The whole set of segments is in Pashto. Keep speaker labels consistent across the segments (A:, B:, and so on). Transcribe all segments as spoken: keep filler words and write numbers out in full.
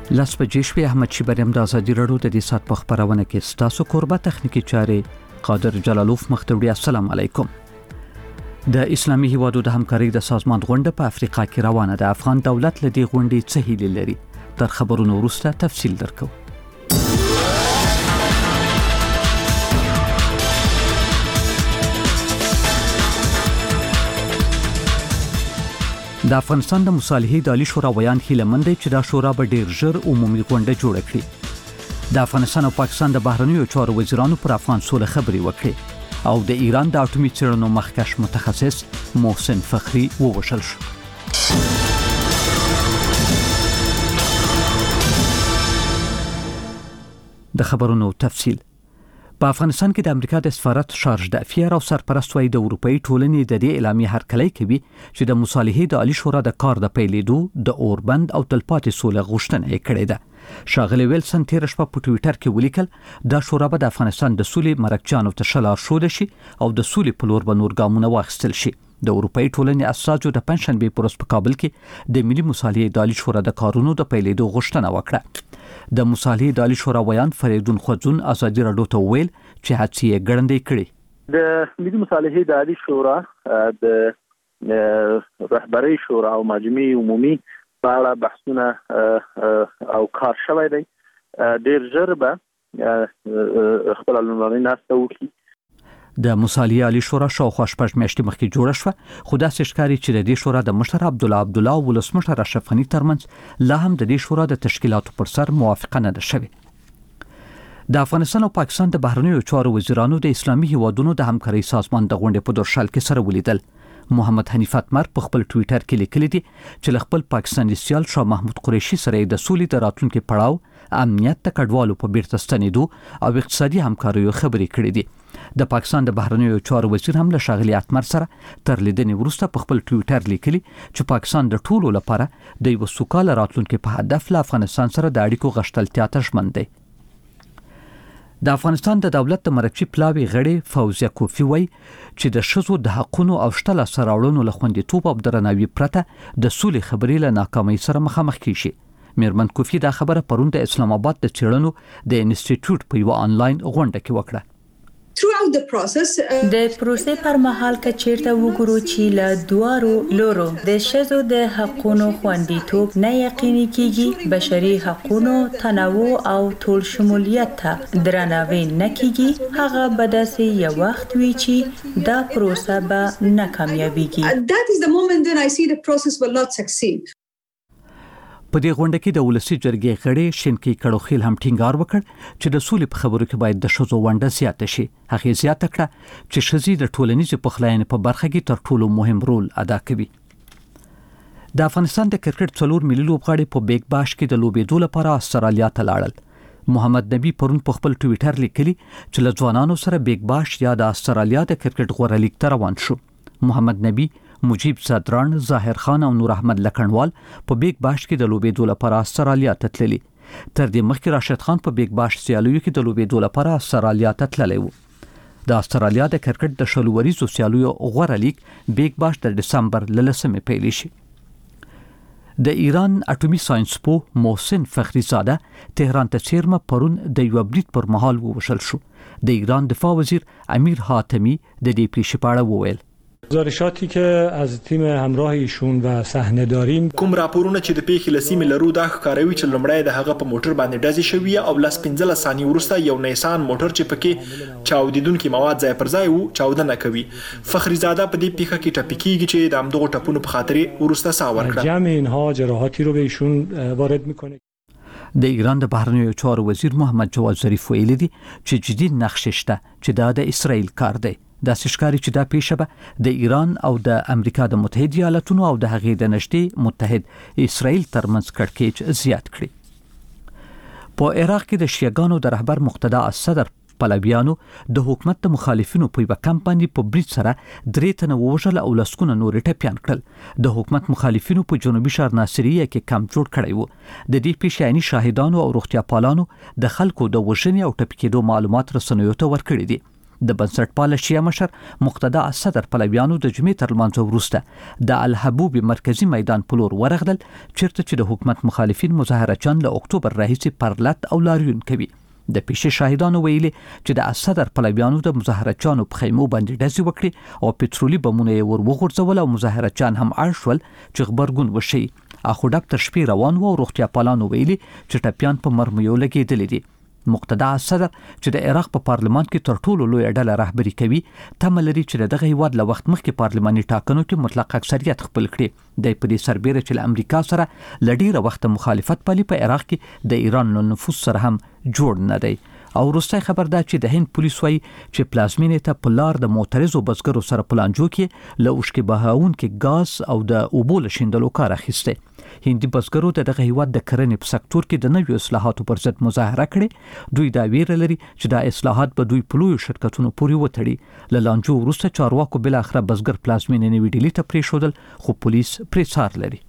A: لاس بجې شوې. احمد شیبریم د ازادي راډیو د دې سات په خبرونه کې ستاسو کوربه تخنیکی چارې قادر جلالوف مختوړي. السلام علیکم. د اسلامي هیوادو د همکارۍ د سازمان غونډه په افریقا کې روانه ده. افغان دولت له دې غونډې څه هیلې لري؟ تر خبرونو وروسته تفصیل درکو. د افغانستان د مصالحې د عالی شورا ویان هیله مند چې دا شورا به ډیر ژر عمومي غونډه جوړه کړي. د افغانستان او پاکستان د بهرنیو چارو وزیرانو پر افغان سوله خبرې وکړي او د ایران د اټومي څېړنو مخکښ متخصص محسن فخری ووژل شو. د خبرونو تفصیل. په افغانستان کې د امریکا د سفارت شارج د افیر او سرپرست وای د اروپאי ټولنې د دې اعلامیه هرکلی کوي چې د مصالحې د عالی شورا د کار د پیلېدو د اوربند او تلپاتې سوله غوښتنه یې کړې ده. شاغلی ویلسن تیر شپه په ټوئیټر کې ولیکل دا شورا به د افغانستان د سولې مرکچانو ته شلار شول شي او د سولې په لور به نور ګامونه واخیستل شي. د اروپאי ټولنې اساسو د پنځشنبه پر ورځ په کابل کې د ملي مصالحې د عالی شورا د کارونو د پیلېدو غوښتنه وکړه. د مصالحې د عالی شورا ویان فریدون خوځون ازادي راډیو ته ویل چې هڅې یې ګړندې کړې.
B: د ملي مصالحې د عالی شورا د رهبرۍ شورا او مجمع عمومي په اړه بحثونه او کار شوی دی. ډیر ژر به خپل لومړنۍ ناسته وکړي.
A: د مصالحې عالی شورا شاوخوا شپږ میاشتې مخکې جوړه شوه، خو داسې ښکاري چې د دې شورا د مشر عبدالله عبدالله او ولسمشر اشرف غني ترمنځ لا هم د دې شورا د تشکیلاتو پر سر موافقه نه ده شوې. د افغانستان او پاکستان د بهرنیو چارو وزیرانو د اسلامي هیوادونو د همکارۍ سازمان د غونډې په درشل کې سره ولیدل. محمد حنیف اتمر په خپل ټوئیټر کې لیکلي دي چې له خپل پاکستاني سیال شاه محمود قریشي سره د سولې د راتلونکي پړاو، امنیت د کډوالو په بیرته ستنېدو او اقتصادي همکاریو خبرې کړې دي. د پاکستان د بهرنیو چارو وزیر هم له ښاغلي اتمر سره تر لیدنې وروسته په خپل ټوئیټر لیکلي چې پاکستان د ټولو لپاره د یو سوکاله راتلونکي په هدف له افغانستان سره د اړیکو غښتلتیا ته ژمن دی. د افغانستان د دولت د مرکزي پلاوي غړي فوزیه کوفی وای چې د شذو د حقونو او شتله سراوړونو له خوندیتوب او درناوي پرته د سولې خبرې له ناکامۍ سره مخامخ کیږي. میرمن کوفی دا خبره پرون د اسلام آباد د چېړنو د انسټیټیوټ په یو آنلاین غونډه کې وکړه.
C: throughout the process
D: د پروسې پر مهال که چیرته وګورو چې له دوارو لورو د شذو د حقونو خوندیتوب نه یقیني کیږي، بشري حقونو تنوع او ټول شمولیت ته درناوی نه کیږي، هغه به داسې یو وخت وي چې دا پروسه به نه کامیابیږي.
C: that is the moment then I see the process will not succeed.
A: په دې غونډه کې د ولسی جرګې غړي شینکی کړوخیل هم ټینګار وکړ چې د سولې په خبرو کې باید د شذو ونډه زیاته شي. هغه زیاته کړه چې شذې د ټولنیز پخلاینې په برخه کې تر ټولو مهم رول ادا کوي. د افغانستان د کرکټ څلور ملي لوبغاړي په بیگ باش کې د لوبېدو لپاره استرالیا ته لاړل. محمد نبی پرون په خپل ټوئیټر لیکلي چې له ځوانانو سره بیگ باش یا د استرالیا د کرکټ غوړه لیګ ته روان شو. محمد نبی، مجیب صدران، ظاهر خان او نور احمد لکنوال په بیگ باش کې د لوبېدو لپاره استرالیا ته تللي. تر دې مخکې راشد خان په بیگ باش سیالیو کې د لوبېدو لپاره استرالیا ته تللی و. د استرالیا د کرکټ د شلو وریزو سیالیو غوره لیګ بیگ باش د دسمبر لسمې پیل شي. د ایران اټومي ساينس پوه محسن فخری زاده تهران ته چیرمه پرون د یو برید پر مهال ووژل شو. د ایران دفاع وزیر امیر حاتمی د دې پیښې په اړه وویل
E: گزارشاتی که از تیم همراه ایشون و صحنه داریم
F: کوم راپورونه چې د پیښې لسیمې لرو دا ښکاروي چې لومړی د هغه په موټر باندې ډزې شوې او لاس پنځلس ثانیې وروسته یو نیسان موټر چې پکې چاودیدونکي مواد ځای پر ځای وو چاودنه کوي. فخری زاده په دې پیښه کې ټپي کیږي چې د همدغو ټپونو په خاطر وروسته ساه ورکړه.
E: جمع اینها جراحاتی رو به ایشون وارد میکنه.
A: د ایران د بهرنیو چارو وزیر محمد جواد ظریف ویلي دي چې جدي نقشې شته چې دا د اسرائیل کار دی. دا ښکاري چې دا پیښه به د ایران او د امریکا د متحده ایالاتونو او د هغې د نږدې متحد اسرائیل ترمنځ کړکېچ زیات کړي. په عراق کې د شیعاګانو د رهبر مقتدا الصدر پلویانو د حکومت د مخالفینو په یوه کمپ باندې په برید سره درې تنه ووژل او لسګونه نور ټپیان کړل. د حکومت مخالفینو په جنوبي ښار ناصریه کې کمپ جوړ کړی و. د دې پیښې عیني شاهدانو او روغتیا پالانو د خلکو د وژنې او ټپي کېدو معلومات رسنیو ته ورکړي دي. د بنسټپال شیعه مشر مقتدا الصدر پلویانو د جمعې تر لمانځه وروسته د الحبوب مرکزی میدان په لور ورغلل چیرته چې د حکومت مخالفین مظاهرچیان له اکتوبر راهیسې پرلت او لاریون کوي. د پیښې شاهدانو ویلي چې د الصدر پلویانو د مظاهرچیانو په خیمو باندې ډزې وکړي او پټرولي بمونه یې ور وغورځول او مظاهرچیان هم اړ شول چې غبرګون وشي. اخو ډاکټر تر شپې روان و او روغتیا پالانو ویلي چې ټپیان په مرمیو لګېدلي دي. مقتدا الصدر چې د عراق په پارلمان کې تر ټولو لوی ډله رهبري کوي تمه لري چې دغه هیواد له وخت مخکې پارلماني ټاکنو کې مطلق اکثریت خپل کړي. د په دې سربېره چې له امریکا سره ل ډیره وخت مخالفت پالي په عراق کې د ایران له نفوذ سره هم جوړ نه دی. او وروستی خبر دا چې د هند پولیس وایي چې پلازمینې ته په لار د معترضو بزګرو سره پلانجو کې له اوښکې بهاونکي ګاز او د اوبو له شیندلو کار اخیستی. هندي بزګرو د دغه هیواد د کرنې په سکتور کې د نویو اصلاحاتو پر ضد مظاهره کړې. دوی دا ویره لري چې دا اصلاحات به دوی په لویو شرکتونو پورې وتړي. له لانجو وروسته چارواکو بالاخره بزګر پلازمینې نوي ډیلي ته پرېښودل خو پولیس پرې څار لري.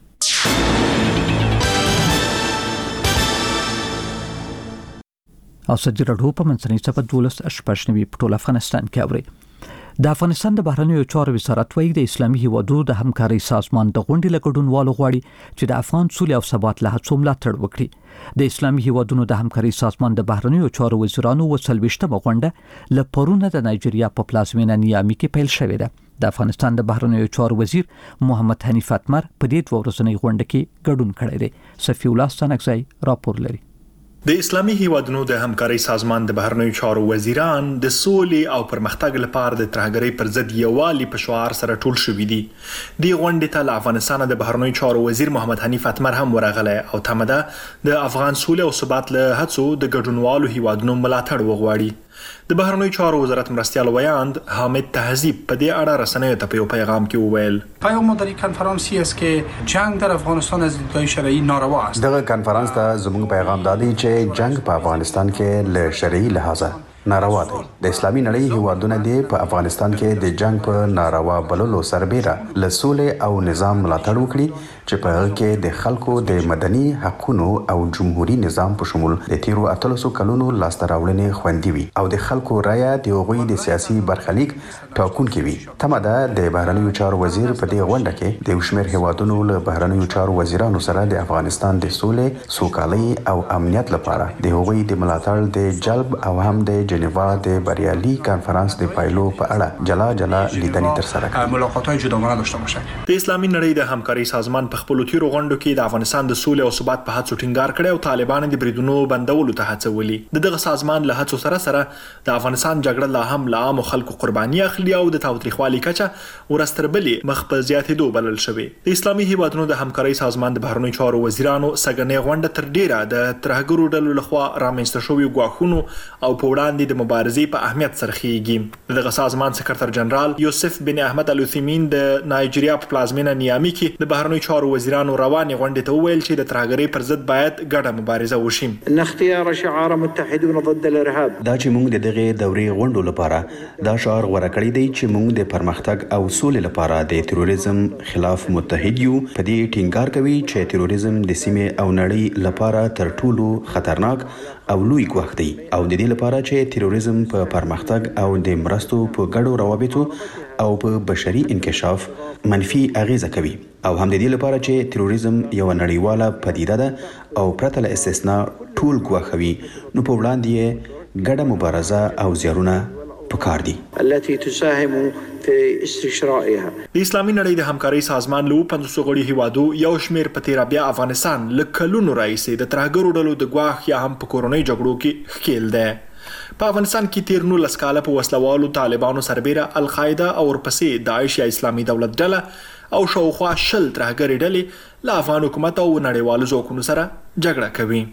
A: او سجی راډیو په منځنۍ صفحه دولس شپږ نوي په ټول افغانستان کې اوري. د افغانستان د بهرنیو چارو وزارت وایي د اسلامي هیوادونو د همکارۍ سازمان د غونډې له ګډونوالو غواړي چې د افغان سولې او ثبات له هڅو ملاتړ وکړي. د اسلامي هیوادونو د همکارۍ سازمان د بهرنیو چارو وزیرانو و څلوېښتمه غونډه له پرونه د نایجیریا په پلازمینه نیامي کې پیل شوې ده. د افغانستان د بهرنیو چارو وزیر محمد حنیف اتمر په دې دوه ورځنۍ غونډه کې ګډون کړی دی. صفی الله ستانکزی راپور لري.
F: د اسلامي هیوادونو د همکارۍ سازمان د بهرنیو چارو وزیران د سولې او پرمختګ لپاره د ترهګرۍ پر ضد یووالي په شعار سره ټول شوي دي. د غونډې ته له افغانستان د بهرنیو چارو وزیر محمد حنیف اتمر هم ورغلی او تمه ده د افغان سولې او ثبات له هڅو د ګډونوالو هیوادونو ملاتړ وغواړي. د بهرنیو چارو وزارت مرستیال ویاند حامد تهذیب په دې اړه رسنیو ته په یو پیغام کې وویل
G: پیام ما در این کنفرانسی است که جنگ در افغانستان از دیدگاه شرعی ناروا است.
H: دغه کنفرانس ته زموږ پیغام دادی چې جنگ په افغانستان کې له شرعي لحاظه ناروا دی. د اسلامي نړۍ هیوادونه دي په افغانستان کې د جنگ په ناروا بللو سربېره له سولې او نظام ملاتړ وکړي چې په هغه کې د خلکو د مدني حقوقو او جمهوریت نظام په شمول د تیرو اتلسو کلونو لاسته راوړنې خوندي وي او د خلکو رایه د هغوی د سیاسي برخلیک ټاکونکي وي. تمه ده د بهرنیو چارو وزیر په دې غونډه کې د وشمیر هیوادونو له بهرنیو چارو وزیرانو سره د افغانستان د سولې، سوکالۍ او امنیت لپاره د هغوی د ملاتړ د جلب او هم د جنیوا د بریالي کانفرنس د پایلو په اړه جلا جلا لیدنې ترسره کړي.
G: ملاقات‌های جداگانه داشته باشد.
F: د اسلامي نړۍ د همکارۍ سازمان په خپل تیرو غونډو کې د افغانستان د سولې او ثبات په هڅو ټینګار کړی او طالبان د بریدونو بندولو ته هڅولي. د دغه سازمان له هڅو سره سره د افغانستان جګړه لا هم له عامو خلکو قرباني اخلي او د تاوتریخوالي کچه ورستربلې مخ په زیاتېدو بلل شوی. د اسلامي هیوادونو د همکارۍ سازمان د بهرنیو چارو وزیرانو سګنې غونډه تر ډیره د ترهګرو ډلو لخوا رامنځته شوی غواخونو او په وړاندې د مبارزې په اهمیت سره خېږي. دغه سازمان سکرټر جنرال یوسف بن احمد الوثیمین د نایجیریا په پلازمینه نیامي کې د بهرنیو چارو وزیرانو روانې غونډې ته وویل چې د ترهګرۍ پر ضد باید ګډه مبارزه وشي.
I: اختیار شعار متحدون ضد الارهاب
H: دا چې موږ د دغه دورې غونډو لپاره دا شعار غوړه کړی دی چې موږ د پرمختګ او سولې لپاره د تروریزم خلاف متحد یو. په دې ټینګار کوي چې تروریزم د سیمې او نړۍ لپاره تر ټولو خطرناک او لوی ګواښ دی او د دې لپاره چې تروریزم په پرمختګ او د مرستو په ګډو روابطو او په بشري انکشاف منفي اغیزه کوي او هم د دې لپاره چې تروریزم یو نړیواله پدیده ده او پرته له استثنا ټول ګواښوي نو په وړاندې یې ګډه مبارزه او زیارونه پکار دي
I: التي تساهم في استشرائها.
F: د اسلامي نړۍ د همکارۍ سازمان له پنځوس غړي هیوادو یو شمیر په تیر بیا افغانستان له کلونو راځي د ترهګرو ډلو د ګواښ یا هم په کورونی جګړو کې ښکیل ده. په افغانستان کې تیر نو لسکاله په وسلوالو طالبانو سربېره القاعده او ورپسې داعش یا اسلامي دولت ډله او شاوخوا شل ترهګري ډلې له افغان حکومت او نړیوالو ځواکونو سره جګړه کوي.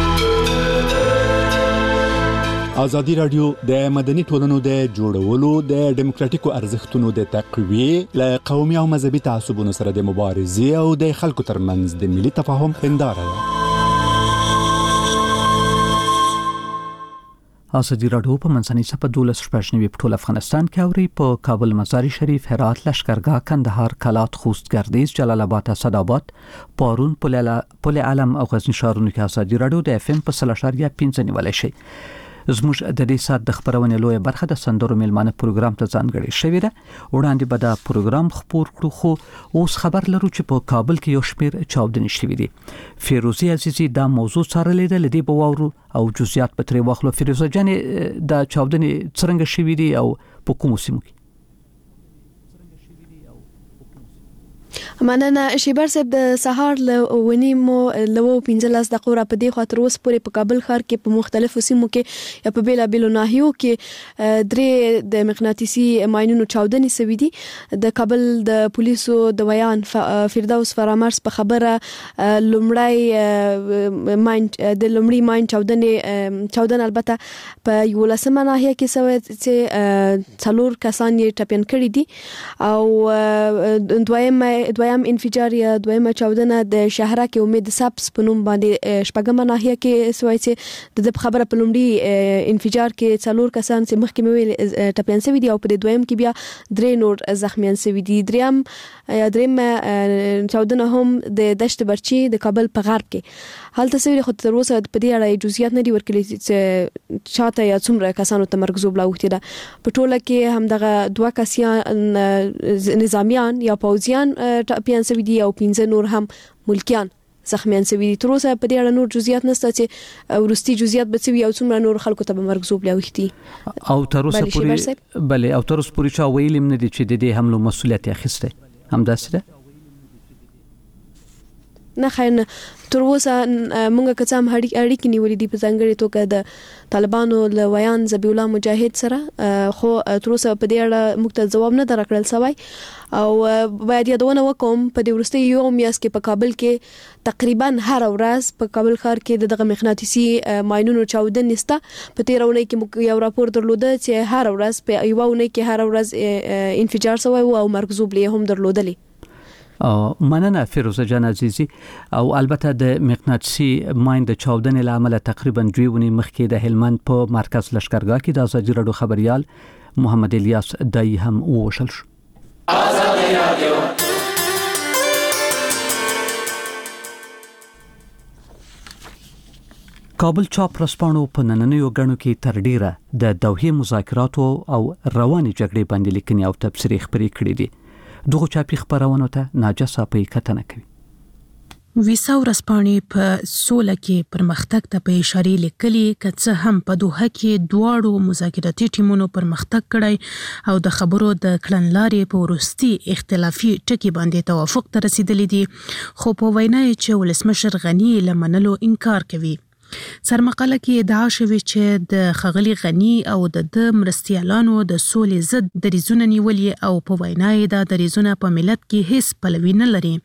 J: ازادي رادیو د مدني ټولنو د جوړولو د ډیموکراتیکو ارزښتونو د تقویې له قومي او مذهبي تعصبونو سره د مبارزې او د خلکو ترمنځ د ملي تفاهم هنداره ده.
A: ازادي رادیو په منځنۍ صفحه دولس شپږ نوي په ټول افغانستان کې اوري. په کابل، مزار شریف، هرات، لشکرګاه، کندهار، کلات، خوست، ګردیز، جلال آباد، اسداباد، پارون، پل علم او غزنی ښارونو کې ازادي رادیو د اف ام په سل اشاریه پنځه نیولای شي. زموږ د دې سات د خبرونې لوی برخه د سندرو میلمانه پروګرام ته ځانګړې شوې ده. وړاندې به دا پروګرام خبر کړو، خو اوس خبر لرو چې په کابل کې یو شمېر چاودنې شوې دي. فیروزی عزیزی دا موضوع څارلې ده، لدی به واورو او جزئیات به ترې واخلو. فیروزه جانې دا چاودنې څنګه شوې دي او په کومو سیمو کې؟
K: مننه شیبر صاحب. د سهار له ونیمو لو پنځلس دقیقې را پدې خاطر اوس پورې په کابل ښار کې په مختلفو سیمو کې یا په بیلا بیلو ناحیو کې درې د مغناطیسي ماینونو چاودنې سوي دي. د کابل د پولیسو د ویان فردوس فرامرز په خبره لومړی ماین د لومړی ماین چاودنې چاودنه البته په یولسمه ناحیه کې سوي چې څلور کسان یې ټپيان کړي دي او دویم دویم انفجار یا دویمه چاودنه د شهره کې امید سبز په نوم باندې شپږمه ناحیه کې سوي چې د خبره په لومړي انفجار کې څلور کسان چې مخکې مې ویل ټپيان سوي دي او په دویم کې بیا درې نور زخمیان سوي دي. دریم دریم چاودنه هم د دشت برچی د کابل په غرب کې حالت سوي، خو تر اوسه په دې اړه جزئیات نه دي ورکړي چې چاته یا څومره کسانو ته مرګ زوب لاوخته ده. په ټوله کې هم دغه دوه کسان نظامیان یا پوځیان ټپيان سوي دي او پنځه نور هم ملکیان زخمیان سوي دي. تر اوسه په دې اړه نور جزئیات نشته چې ورستي جزئیات به سوي او څومره نور خلکو ته مرګ زوب لاوختی
A: او تر اوسه پوری بله او تر اوسه پوری چا ویلم نه دي چې د دې حملو مسؤلیت اخیسته هم داسې ده.
K: نه خیر تر اوسه مونږه که څه هم اړیکې نیولې دي په ځانګړې توګه د طالبانو له ویان ذبیح الله مجاهد سره، خو تر اوسه په دې اړه موږ ته ځواب نه درکړل سوی. او باید یادونه وکوم په دې وروستي یو میاشت کې په کابل کې تقریبا هر ورځ په کابل ښار کې دغه مغناطیسي ماینونو چاودنې نسته. په تیر اونۍ کې موږ یو راپور درلوده چې هر ورځ په یو اونۍ کې هر ورځ انفجار شوی او مرګ زوب لې هم درلودلی.
A: مننه فیروزه جان عزیزی. او البته د مغناطیسي ماین د چاودنې لامل تقریبا دوه ونی مخکې د هلمند په مرکز لشکرګاه کې د ازادي رادیو خبريال محمد الیاس دای هم ووشل شو. ازادي رادیو کابل چاپ رسپانو په نننیو غنو کې تر ډیره د دوحې مذاکراتو او رواني جګړې باندې لیکنې او تبصرې خبرې کړې دي. دغه چاپی خبرونه ته ناجسه په کتنه کوي.
L: ویسا ورسپانې په سوله کې پرمختګ ته په اشاره لیکلي کڅه هم په دوحه کې دواړو مذاکراتي ټیمونو پرمختګ کړی او د خبرو د کړنلارې په ورستي اختلافي ټکی باندې توافق ته رسیدلی دي، خو په وینا یې چې ولسمشر غنی لمنلو انکار کوي. سرمقاله کې ادعا شوی چې د خغلی غنی او د مرستیالانو د سولې ضد دریزونه نیولې او په وینا یې دا دریزونه په ملت کې هیڅ پلوي نه لري.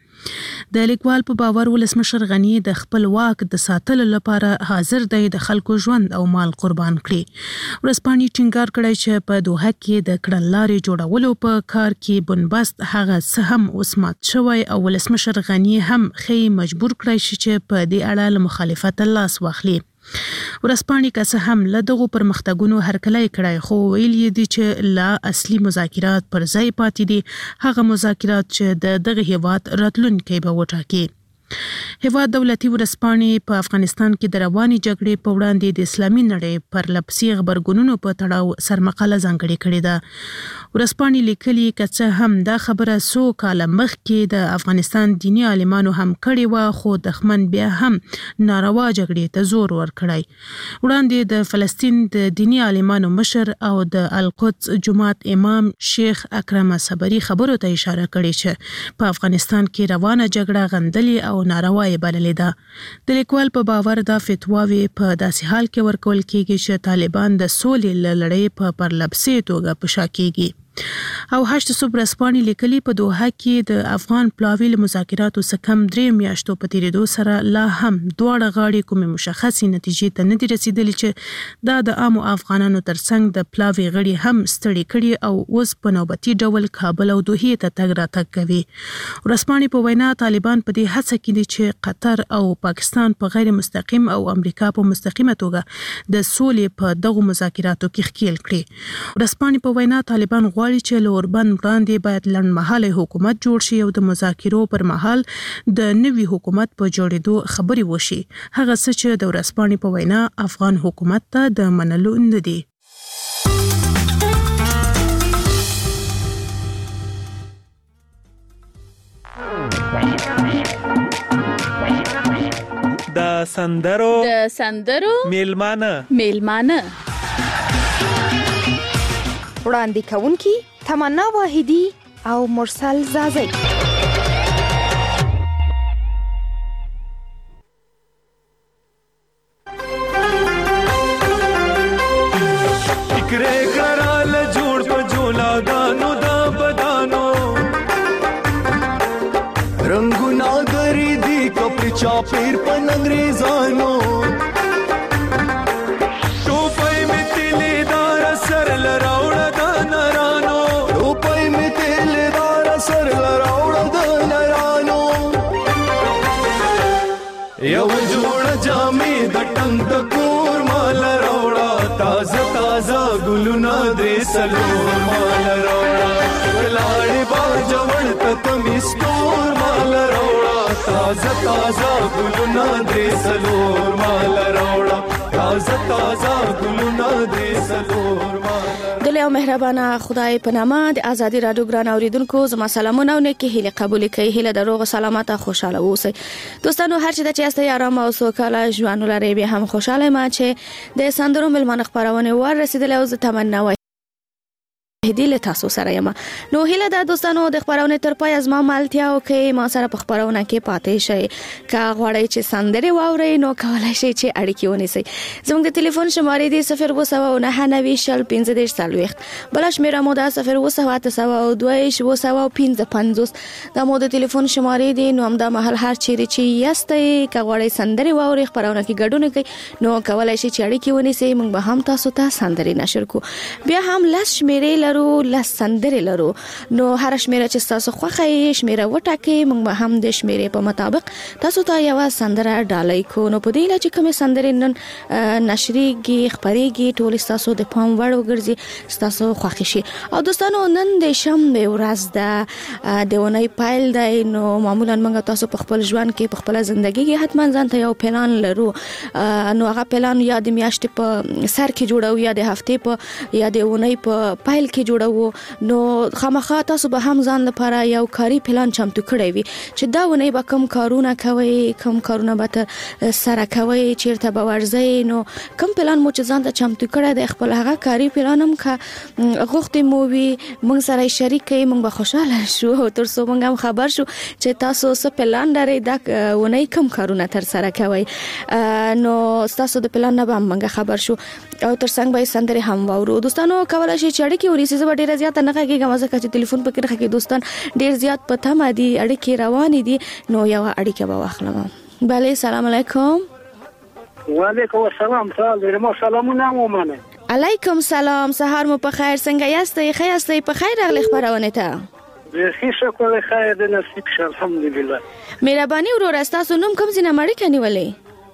L: د لیکوال په باور ولسمشر غنی د خپل واک د ساتلو لپاره حاضر دی د خلکو ژوند او مال قربان کړي. ورسپانې ټینګار کړی چې په دوحه کې د کړنلارې جوړولو په کار کې بنبست هغه څه هم اوس مات شوی او ولسمشر غنی هم خې مجبور کړی شي چې په دې اړه له مخالفت لاس واخلي. ورسپانې که څه هم له دغو پرمختګونو هرکلی کړی، خو ویل یې دي چې لا اصلي مذاکرات پر ځای پاتې دي، هغه مذاکرات چې د دغه هیواد راتلونکی به وټاکي. هیواد دولتي ورسپانې په افغانستان کې د رواني جګړې په وړاندې د اسلامي نړۍ پر لپسې خبرګونونو په تړاو سرمقاله ځانګړې کړې ده. ورسپانې لیکلي که څه هم دا خبره څو کاله مخکې د افغانستان دیني عالمانو هم کړې وه، خو دښمن بیا هم ناروا جګړې ته زور ورکړی. وړاندې د فلسطین د دیني عالمانو مشر او د القدس جماعت امام شیخ اکرم صبری خبرو ته اشاره کړې چې په افغانستان کې روانه جګړه غندلې او ناروا یې بللې ده. د لیکوال په باور دا فتواوې په داسې حال کې ورکول کېږي چې طالبان د سولې له لړۍ په پرلپسې توګه په شا کېږي. او هشت صبح ورځپاڼې لیکلي په دوحه کې د افغان پلاوي له مذاکراتو څخه کم درې میاشتو په تېرېدو سره لا هم دواړه غاړې کومې مشخصې نتیجې ته نه دي رسېدلې چې دا د عامو افغانانو ترڅنګ د پلاوي غړي هم ستړي کړي او اوس په نوبتي ډول کابل او دوحې ته تګ راتګ کوي. ورځپاڼې په وینا طالبان په دې هڅه کې دي چې قطر او پاکستان په غیر مستقیم او امریکا په مستقیمه توګه د سولې په دغو مذاکراتو کې ښکیل کړي. ورځپاڼې په وینا طالبان غواړي غواړي چې له اوربند وړاندې باید لنډمهاله حکومت جوړ شي او د مذاکرو پر مهال د نوي حکومت په جوړېدو خبرې وشي. هغه څه چې د ورځپاڼې په وینا افغان حکومت ته د منلو نه دي.
M: د سندرو
N: د سندرو
M: میلمانه
N: میلمانه
O: وړاندې کوونکی تمنا واحدی او مرسل زازی.
P: فکرې کرال جوړ په جولا دانو دا بدانو رنگونه غری دی کپڑے چاپیر پن انګریزانو ټوپای می تیلې دار سر لراوړ د نرانو ټوپای می تیلې دار سر لراوړ د نرانو یو جوړ جامې د ټنګ د کور مال راوړا تازه تازه ګلونه دې سلور مال راوړا لاړې باجوړ تکمې ستور مال راوړا تازه تازه ګلونه دې سلور مال راوړا تازه تازه ګلونه دې سلور مال.
K: دلته او مهربانه خدای په نامه د ازادي رادیو ګران اوریدونکو زما سلامونه او نیکی هیله قبول کړئ. هیله دروغ سلامت او خوشاله اوسئ. دوستانو هر چی د چي است آرام او سوکاله ژوند لري به هم خوشاله ما چې د سندرو ملمن خبرونه ور رسیدل او ز تمنا هدي له تاسو سره یم. نو هیله د دوستانو د خبرونه تر پای از ما مالتیا او کې ما سره په خبرونه کې پاتې شي. کا غواړئ چې سندري واورئ نو کولای شئ چې اړیکې ونیسئ. زموږ د ټلیفون شمارې دی صفر اووه سوه نهه نوي شل پنځه دېرش څلوېښت، بل شمیره مو ده صفر اووه سوه اته سوه دوه اووه سوه پنځه پنځوس. دا مو د ټلیفون شمارې دی. نو همدا مهال هر چیرې چې یاستئ کا غواړئ سندري واورئ خبرونه کې ګډون کړئ نو کولای شئ چې اړیکې ونیسئ. موږ به هم تاسو ته سندري نشر کو. بیا هم لاس شمیرې لرو لاس سندري لرو. نو هر شمیره چې تاسو خوښه یې شمیره وټاکئ. موږ به هم د شمیرې په مطابق تاسو ته یو سندره ډالۍ کو. نو په دې لږ چې کومه سندري نن نشریږي خبريږي ټول تاسو د پام وړ وګرځي تاسو خوښ شي. او دوستانو نن د شنبه ورځ ده د ونې پایل دی. نو معمولا موږ تاسو په خپل ژوند کې په خپل ژوندۍ کې حتما ځان ته یو پلان لرو. نو هغه پلان یا د میاشتې په سر کې جوړو یا د هفته په یا د ونې په پایل کې جوړو. نو خامخا تاسو به هم ځان لپاره یو کاری پلان چمتو کړی وي چې دا ونې به کوم کارونه کوي کوم کارونه به تر سره کوي چیرته به ورځي. نو کوم پلان مو چې ځان ته چمتو کړی د خپل هغه کاری پلان هم کا غوښتې مو وي موږ سره شریک کړئ. موږ به خوشاله شو تر څو موږ هم خبر شو چې تاسو څه پلان لرئ دا ونې کوم کارونه تر سره کوي. نو تاسو د پلان نه به موږ خبر شو او تر څنګ به سندري هم واورو. دوستانو کولای شئ چې اړیکې ورسې ډیر زیات نه کېږم ځکه چې ټلیفون پکې راخې دوستان ډیر زیات پته ما دي اړیکې روان دي. نو یو اړیکه به واخلم. بله سلام علیکم.
Q: وعلیکم السلام. سلام سلامونه مومنه.
K: علیکم سلام. سهار مو په خیر. څنګه یاستئ؟ ښه یاستئ؟ په خیر راغلی خبرونه ته.
Q: بخیر شکر خیر د نصیب شه الحمدلله.
K: مهرباني ورور تاسو نوم کوم ځای نه مړی کنيولې؟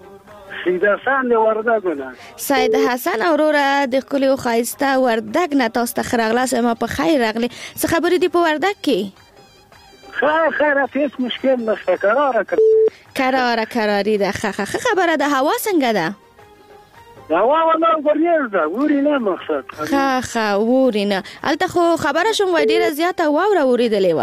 Q: سید حسن د وردګونه.
K: سید حسن اوروره د خپل خایسته وردګ نه تاسو ته خراغلاس ما په خیر راغلی. څه خبرې دی په وردګ کې؟
Q: خیر خیر هیڅ مشکل نشته. قراره
K: قراره قراری ده. ښه ښه خبره ده. هوا څنګه ده؟
Q: هوا والله ګورنیز ده ووري نه مقصد.
K: ښه ښه ووري نه. الته خو خبره شوم وای ډیره زیاته واوره وریدلې و.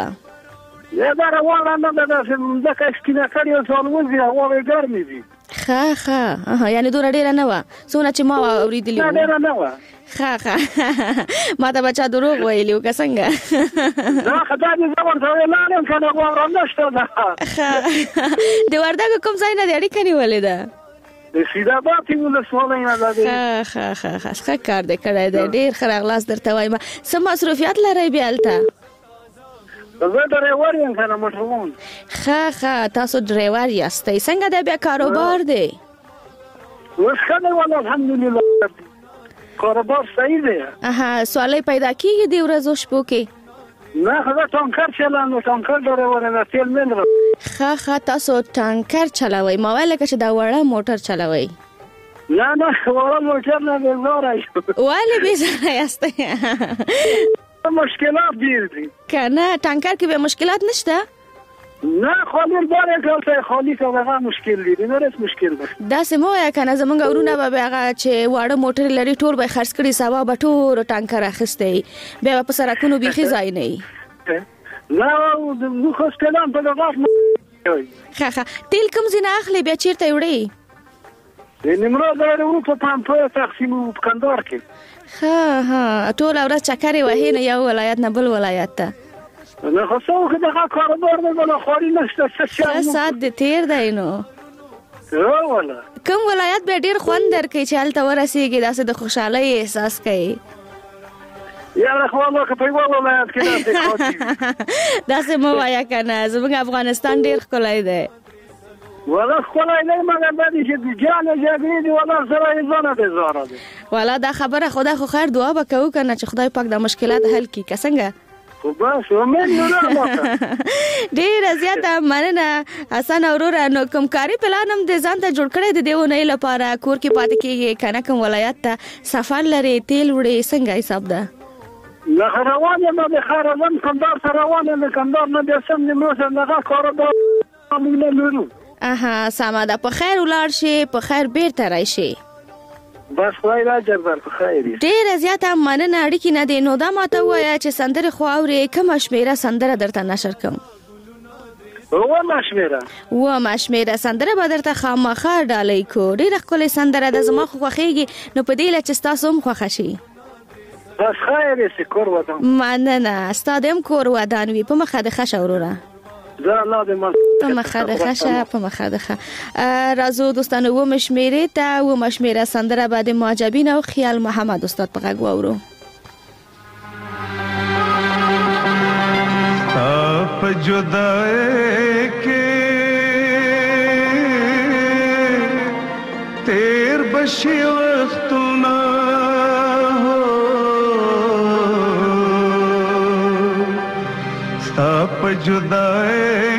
Q: یا دا روانه نه ده چې ځکه سکینه کړی او ځان وځي هوا به ګرمي وي.
K: ښه ښه یعنی دوره ډیره نه و څونه چې ما اوریدلې و.
Q: ډیره نه و.
K: ښه ښه ما ته بچا دروغ ویلو که څنګه؟
Q: دا خدای دې زموږ ته ولاړم کنه واوره نشته ده.
K: ښه د وردګ کوم ځای نه دی اړیکه نیولې ده؟
Q: د سیداباد ولسوالۍ نه ده.
K: ښه ښه ښه ښه کار دې کړی دی. ډیر ښه راغلاست درته وایم. څه مصروفیت لرئ بیا هلته؟
Q: زه ډریور یم کنه موټروان.
K: ښه ښه تاسو ډریور یاستئ. څنګه دی بیا کاروبار دی؟
Q: اوس ښه دی والله الحمدلله کاروبار صحیح دی.
K: اها سوالای پیدا کیږي د ورځو شپو کې؟
Q: نه خدا ټانکر چلوم. ټانکر ډریور نه تیل مل.
K: ښه ښه تاسو ټانکر چلوئ. ما ویل که چې دا وړه موټر چلوئ.
Q: نه نه وړه موټر نه بې زاره.
K: ولې بې زاره یاستئ؟
Q: مشکلات ډیر دي
D: کنه ټانکر کې به مشکلات نشته
Q: نه خالی باره کلته خالی که هغه مشکل دي نه رس مشکل ده
D: دا سمو یا کنه زمونږ ورونه به هغه چې واړه موټر لري ټول به خرڅ کړي سبا به ټول ټانکر اخیستي بیا په سرکونو بيخي ځای نه
Q: لا نو خو ستلم په دغه
D: ښه ښه تیل کوم ځای اخلي بیا چیرته وړي
Q: د نیمروز د اروپا پمپ تقسیم په کندهار کې
D: ها ها ټول ورځ چکرې وهي نه یو ولایت نه بل ولایت ته
Q: نه خو څو که دغه کاروبار نه ولا خوري نشته
D: څه سات د تیر دی نو
Q: او ولا
D: کوم ولایت به ډیر خوند درکې چې هلته ورسیږي داسې د خوشحالۍ احساس کوي
Q: یا خو الله که په یو ولایت کې داسې
D: داسې مو وایه کنه زموږ افغانستان ډیر ښکلی دی
Q: ولا ښکلی دی مګر دا دي چې د جانې جګړې دي ولا سره یې ځانه دی زاره دی
D: والا دا خبره خدا خو خیر دعا به کوو کنه چې خدای پاک دا مشکلات حل کړي که څنګه
Q: خو بس امید نه
D: ډیره زیاته مننه حسن وروره نو کوم کاري پلان هم د ځان ته جوړ کړی د دې اونۍ لپاره کور کې پاتې کېږي که نه کوم ولایت ته سفر لري تیل وړي څنګه حساب ده
Q: له روان یم د خیرالم کندهار ته روان یم د کندهار نه بیا سم نیمروز دغه کاروبار موږ نه لرو
D: اها سمه ده په خیر ولاړ شي په خیر بیرته راشي
Q: بس خدای راجر در په خیر
D: ډیره زیاته مننه اړیکې نه دی نو دا ماته ووایه چې سندرې خو اورې کومه شمېره سندره درته نشر کړم
Q: اومه شمېره
D: اومه شمېره سندره به درته خامخا ډالۍ کو ډېره ښکلې سندره ده زما خو خوښېږي نو په دې له چې ستاسو هم خوښه شي
Q: بس خیر یې کور ودان
D: مننه ستا د هم کور ودان وي په مخه د ښه شه وروره
Q: زه الله دې مل
D: په مخه د ښه شه په مخه د ښه راځو دوستانو اومه شمېرې ته اومه شمېره سندره به د معجبین او خیال محمد استاد په غږ واورو
P: ستا په جدای کې تیر بشي وختونه ستا په جدای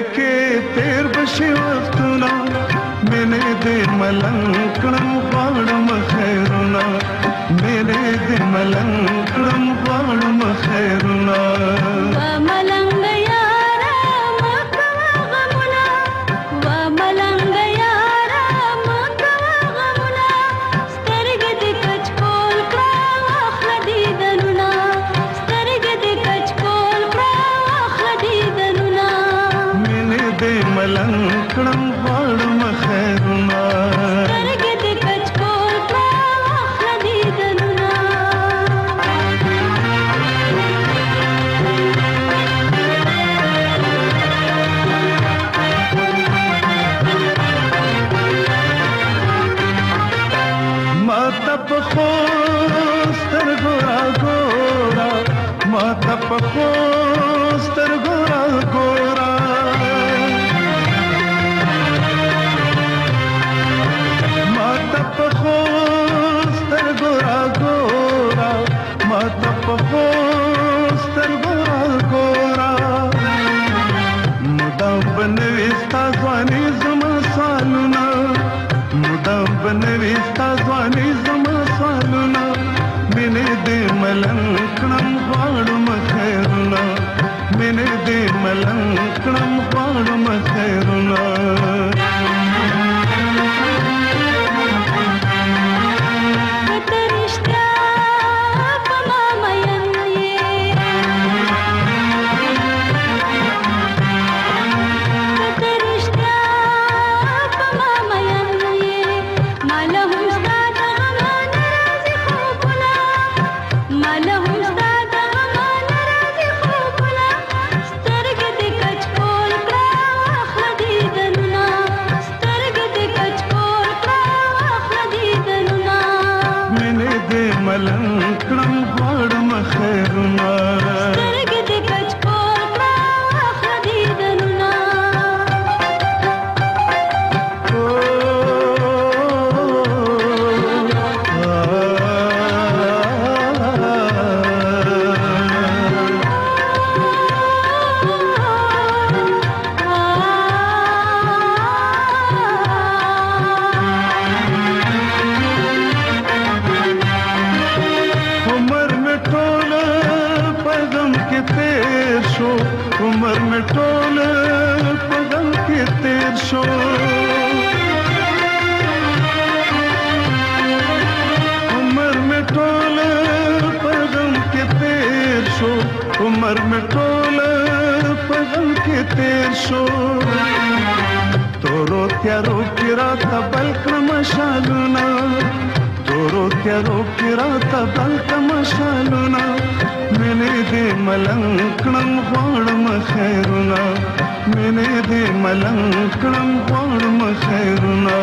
P: تیر بشي وختونه مینې دې ملنګ کړم غواړم خیرونه مینې دې ملنګ کړم غواړم خیرونه
N: Malahum
P: کې تیر شو عمر مې ټول په غم کې تیر شو عمر مې ټول په غم کې تیر شو عمر مې ټول په غم کې تیر شو تورو تیارو کې راته بل کړم شالونه تورو تیارو کې راته بل کړم شالونه مینې دې ملنګ کړم غواړم خیرونه مینې دې ملنګ کړم غواړم خیرونه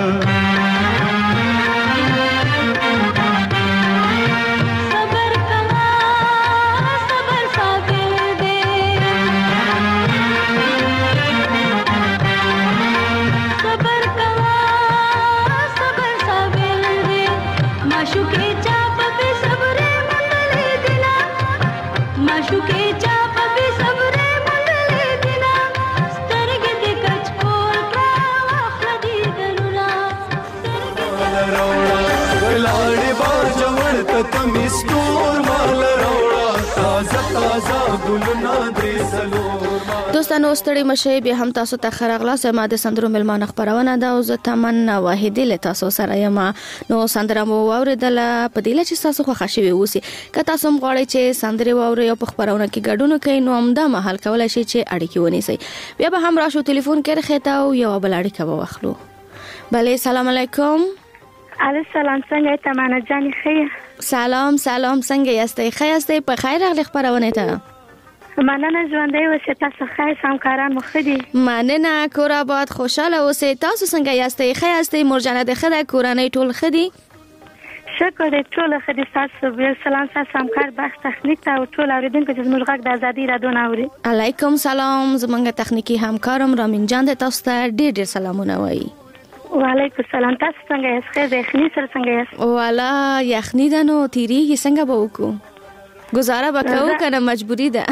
N: دوستانو ستړي مشه به هم تاسو ته خراغلا سم د سندرو ملمان خبرونه دا او زه تمنا واحدی له تاسو سره یم نو سندره مو اوریدله په دې لچ تاسو خو خښوي اوسي که تاسو مغواړئ چې سندره واوري او په خبرونه کې ګډون کوي نو هم دا محل کولای شي چې اړیکې ونیسي بیا به هم راشو ټلیفون کې راخته او یو بل اړیکه واخلو بله سلام علیکم
R: علی سلام څنګه تمنا جان خیر
N: سلام سلام څنګه یاستئ خیر یاستئ په خیر راغلی خبرونه ته
R: مننه ژوندۍ اوسئ تاسو ښه همکاران مو ښه دي
N: مننه کور آباد خوشاله اوسئ تاسو څنګه یاستئ ښه یاستئ مرجانه د ښه ده کورنۍ ټول ښه دي
R: شکر دې ټول ښه دي تاسو بیا سلام تاسو همکار بخش تخنیک ته او ټول اوریدونکو چې زموږ غږ د ازادي رادیو نه اوري
N: علیکم سلام زمونږ تخنیکی همکارم رامین جان د تاسو ته ډېر ډېر سلامونه وایي
R: وعلیکم السلام تاسو څنګه یاست ښه یخني سره څنګه یاست
N: والا یخني ده نو تیریږي څنګه به وکړو گزاره بکاو کنه مجبوری ده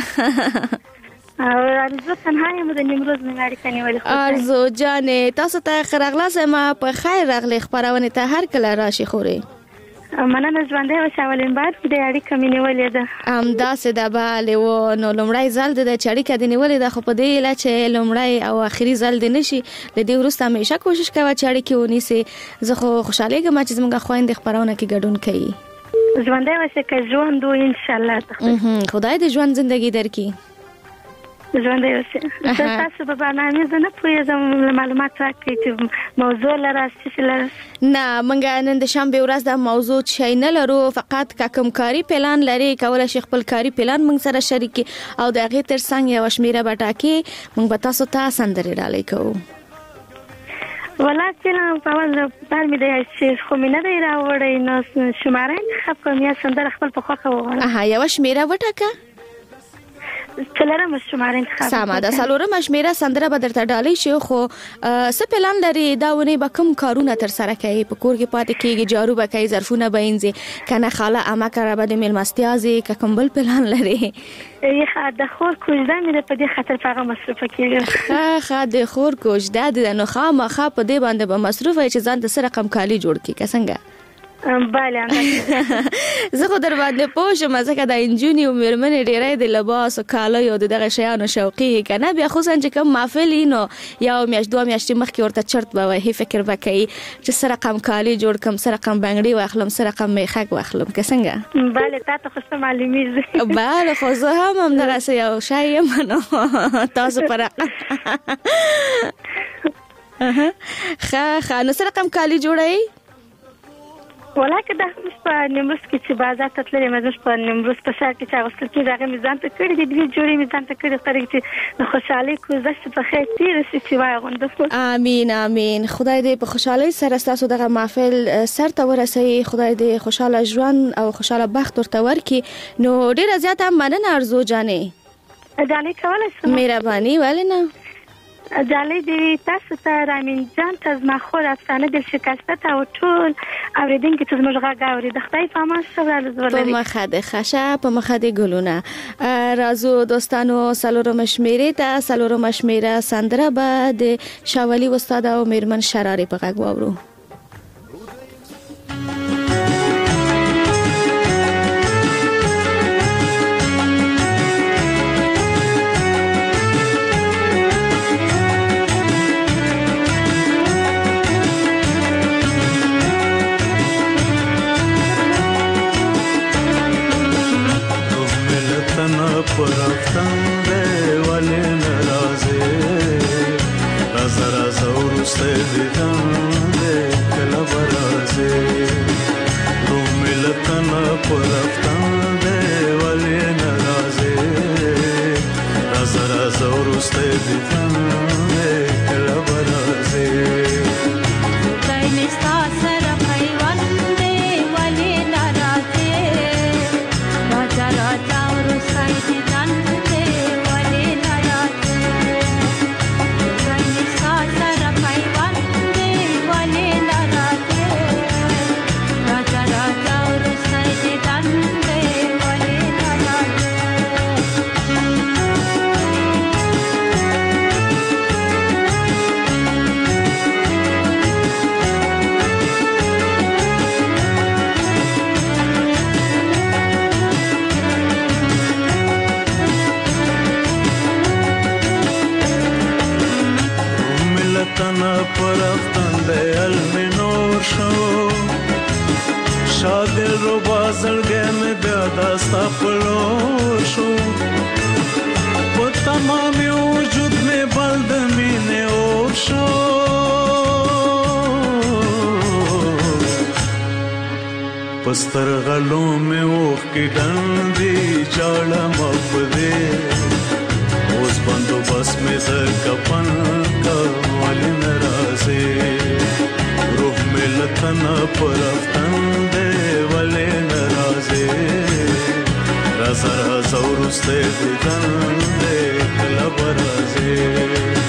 R: او ارزو تنها یم د نیمروز نه اړیکه نیولې خو
N: ارزو جانې تاسو ته خرغلا سم په خیر راغلی خبرونه ته هر کله راشي خوري
R: مننه ژوندۍ او شاولین بعد د اړیکه مې نیولې ده
N: ام داسې ده bale و نو لمړی ځل د اړیکه د نیولې ده خو په دې لا چې لمړی او اخري ځل د نشي د دې وروسته همیشه کوشش کوي چې اړیکه ونیسي زه خو خوشاله یم چې زموږ خويند خبرونه کې ګډون کوي
R: ژوندۍ اوسه که ژوند و ان شاء الله
N: خدای دې ژوند زندگی درکړي
R: ژوندۍ اوسه تاسو په برنامه زنه پوهیږم معلومات راکړئ چې موضوع لري چې لري
N: نه منګه نن د شنبه ورځ د موضوع شي نه لرو فقط کوم کاری پلان لري کولای شي خپل کاری پلان موږ سره شریک او د هغه تر څنګ یو شمیره بټاکي موږ به تاسو ته سندري ډالۍ کوو
R: ولکه په اول پر مې د شیخ خو مې نه دی راوړی نو شماره انتخاب کوم یا سندره خپل په خوښه وغواړم
N: اها یو شمیره وټاکه
R: څلورم شماره انتخاب
N: سمه ده څلورم شمیره سندره به درته ډالۍ شي خو څه پلان لري دا ونه به کوم کارونه تر سره کوي په کور کې پاتې کېږي جارو به کوي ظرفونه به انځي کنه خاله اما کړه به د میلمستیازي که کوم بل پلان لري
R: یخه د خور کوژده مې په دې خاطر هغه مصرفه کیږي
N: ښه ښه د خور کوژده د نو خامخا په دې باندې به مصرف وي چې ځان د سره رقم کالی جوړ کی څنګه
R: بله
N: زه خو در باندې پوه شم ځکه د انجونی او میرمنې ډیری د لباس او کالیو او دغه شیانو شوقي کنه بیا خو څنګه کوم محفل نو یا میاشت دوه میاشتې مخکې ورته چرت به وایي فکر وکړي چې سره رقم کالی جوړ کم سره رقم بنگړي واخلم سره رقم میخک واخلم که څنګه
R: بله تاسو خو معلومیږي
N: بله خو زه هم هم دغه یو شی یم نو تاسو پر رقم ښه ښه نو سره رقم کالی جوړئ
R: ولکه دا هم په نیمروز کې چې بازار ته تللې مې زموږ په نیمروز په ښار کې چې اغوستل کېږي هغه مې ځان ته کړي دي دوې جوړې مې ځان ته کړي خو چې د خوشحالۍ کوزه چې په خیر تېره شي چې واغوندم
N: امین امین خدای دې په خوشحالۍ سره ستاسو دغه محفل سر ته ورسوي خدای دې خوشحاله ژوند او خوشحاله بخت ورته ورکړي نو ډېره زیاته مننه ارزو جانې
R: جانې کولی شم
N: مهرباني ولې نه
R: جالۍ دې تاسو ته رامین جان ته زما خور افسانه دل شکسته ته او ټول اورېدونکي چې زموږ غږ اوري د خدای په امان ښه ورځ ولري
N: په مخه د ښه په مخه د ګلونه راځو دوستانو څلورم شمیرې ته څلورم شمیره سندره به د شاولي استاد او میرمن شراري په غږ واورو
P: پرفتن دی ولی نرازی رازا رازا ورسته دیدن دی کلا برازی رو ملتن پرفتن دی ولی نرازی رازا رازا ورسته دیدن دی کلا برازی پرفتن دی المنور شو شادل رو بازلگه می بیادستا پلور شو با تمامی وجود می بلد مینه اور شو پستر غلو می اوخ کی دندی چاڑا مفده اوز بندو بس می در کپن کا ولی نرازی روح ملتن پرفتن دی ولی نرازی رازا رازا ورسته دیدن دی کلا برازی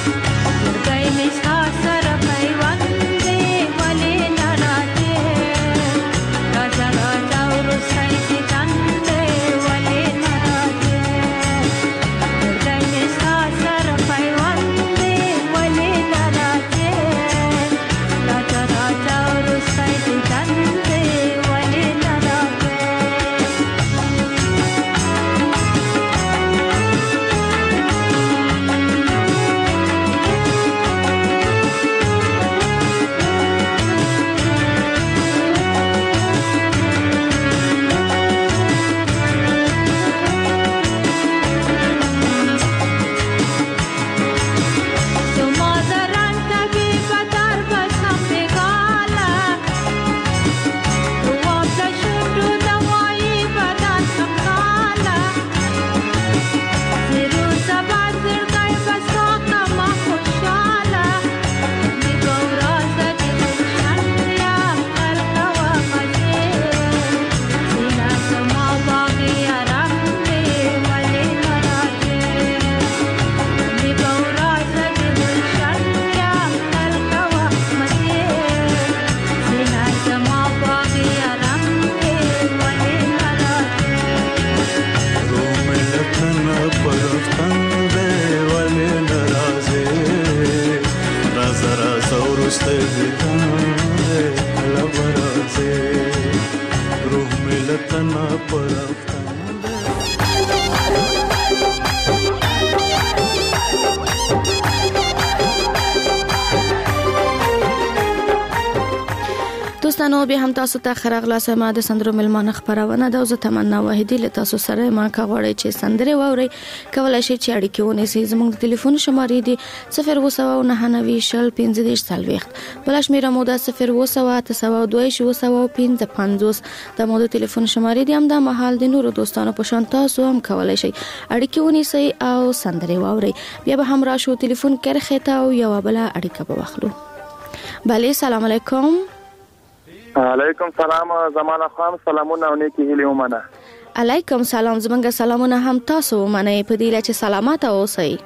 N: دوستانو به هم تاسو ته خرغلاس ما د سندرو ملمانه خبرونه د زه تمنا واحدی له تاسو سره ما کوړی چې سندره ووري کولای شي چې اړیکه ونیسئ زموږ د ټلیفون شمارې دي صفر اووه سوه نهه نوي شل پنځه دېرش څلوېښت بل شمیره مو د صفر اووه سوه اته سوه دوه ویشت اووه سوه پنځه پنځوس د مو د ټلیفون شمارې دي هم د محل د نورو دوستانو په شان تاسو هم کولی شئ اړیکه ونیسئ او سندره ووري بیا به هم راشو ټلیفون کرخه ته او یو بل اړیکه به واخلو. بله سلام علیکم.
B: علیکم سلام زمانه خان سلامونه نیکی هیله ومنه.
N: علیکم سلام زمونږ سلامونه هم تاسو ومنه په دې لچ سلامات اوسئ.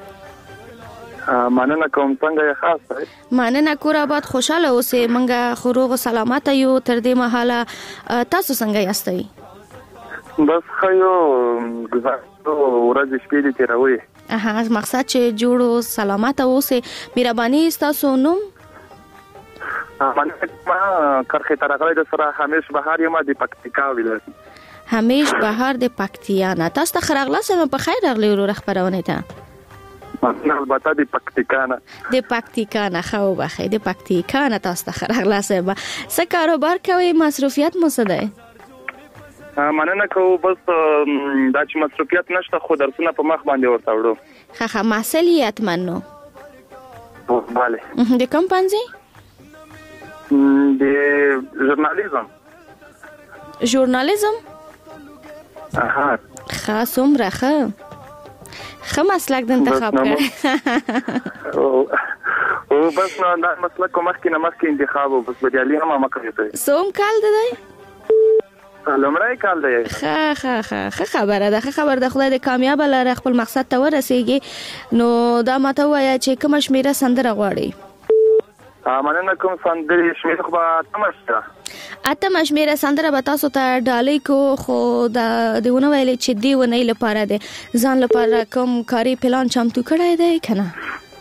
B: مننه کوم څنګه خاص دی.
N: مننه کور آباد خوشاله اوسئ منګه خروغ سلامات یو تر دې مهاله تاسو څنګه یاستئ؟
B: بس خیو گزارو ورځ شپې دې تیروي.
N: اها مقصد چې جوړو سلامات اوسئ. مهرباني تاسو نوم
B: مننه ما کرخه ترغله د سره همیش بهار یم د پکتیکا ولایت.
N: همیش بهار د پکتیا نه تاسو ته خرغله سم په خیر راغلی ورو خبرونه ته.
B: مننه البته د پکتیکا نه.
N: د پکتیکا نه خو بخې د پکتیکا نه تاسو ته خرغله سم. څه کاروبار کوي مصروفیت مو څه دی؟
S: مننه کوو بس دا چې مصروفیت نشته خو درسونه په مخ باندې ورته وړو.
N: ښه ښه محصل یې حتما نو؟
S: بله.
N: د کوم پوهنځي؟
S: د ژورنالیزم.
N: ژورنالیزم؟
S: اها.
N: ښه څومره ښه ښه مسلک د انتخاب کړی.
S: او بس نو دا مسلک کوم مخکې نه مخکې انتخاب او بس بریالي هم ما کوي ته.
N: څوم کال دی؟
S: لومړی کال دی.
N: ښه ښه ښه ښه خبره ده ښه خبره ده خدای دې کامیاب لره خپل مقصد ته ورسیږي. نو دا ماته وایه چې کومه شمیره سندره غواړي؟
S: مننه کوم سندرې شمیره خو به اتمه شته.
N: اتمه شمیره سندره به تاسو ته ډالۍ کو خو دا دونه ویلې چې دې ونې لپاره دی ځان لپاره کوم کاري پلان چمتو کړی دی که نه؟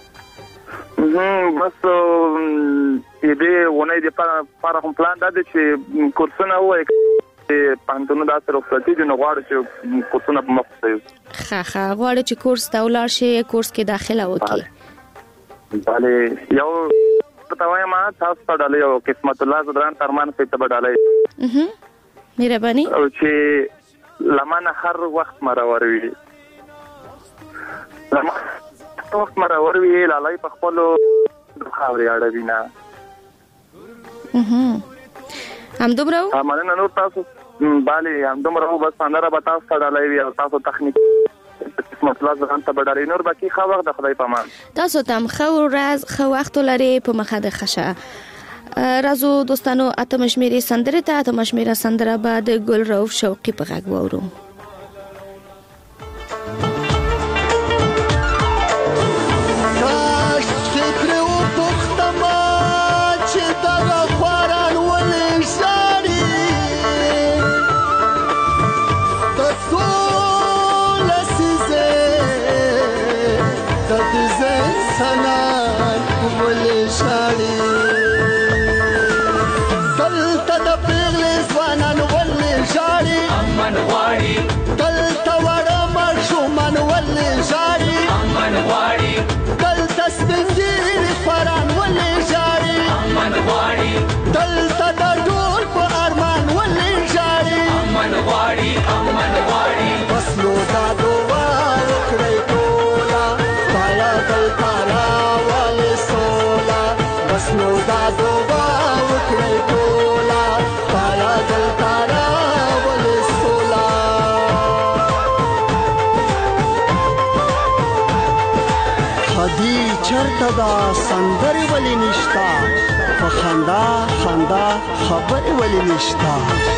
S: بس دې ونې دپاره کوم پلان دا دی چې کورسونه ووایي پوهنتونونه داسې رخصتي دي نو غواړو چې کورسونه په مخ وسایو.
N: ښه ښه غواړو چې کورس ته ولاړ شي کورس کې داخله وکړي.
S: بله یو ته وایم تاسو ته ډالۍ او قسمت الله زدران ترمان صاحب ته به ډالۍ
N: مهرباني
S: او چې لمانه هر وخت مرور وي لمانه وخت مرور وي لالای په خپلو خاورې اړوي نه
N: همدومره
S: مننه نور تاسو بله همدومره بس سندره به تاسو ته ډالۍ وي او تاسو تخنیک قسمت الله زدران ته به ډالۍ نور باقي ښه وخت د خدای په امان.
N: تاسو ته هم ښه ورځ ښه وخت ولرئ په مخه د ښه شه. راځو دوستانو اتمه شمېرې سندرې ته. اتمه شمېره سندره به د ګل رؤف شوقي په غږ واورو.
T: چرته دا سندرې ولې نشتا په خندا خندا خبرې ولې نشتا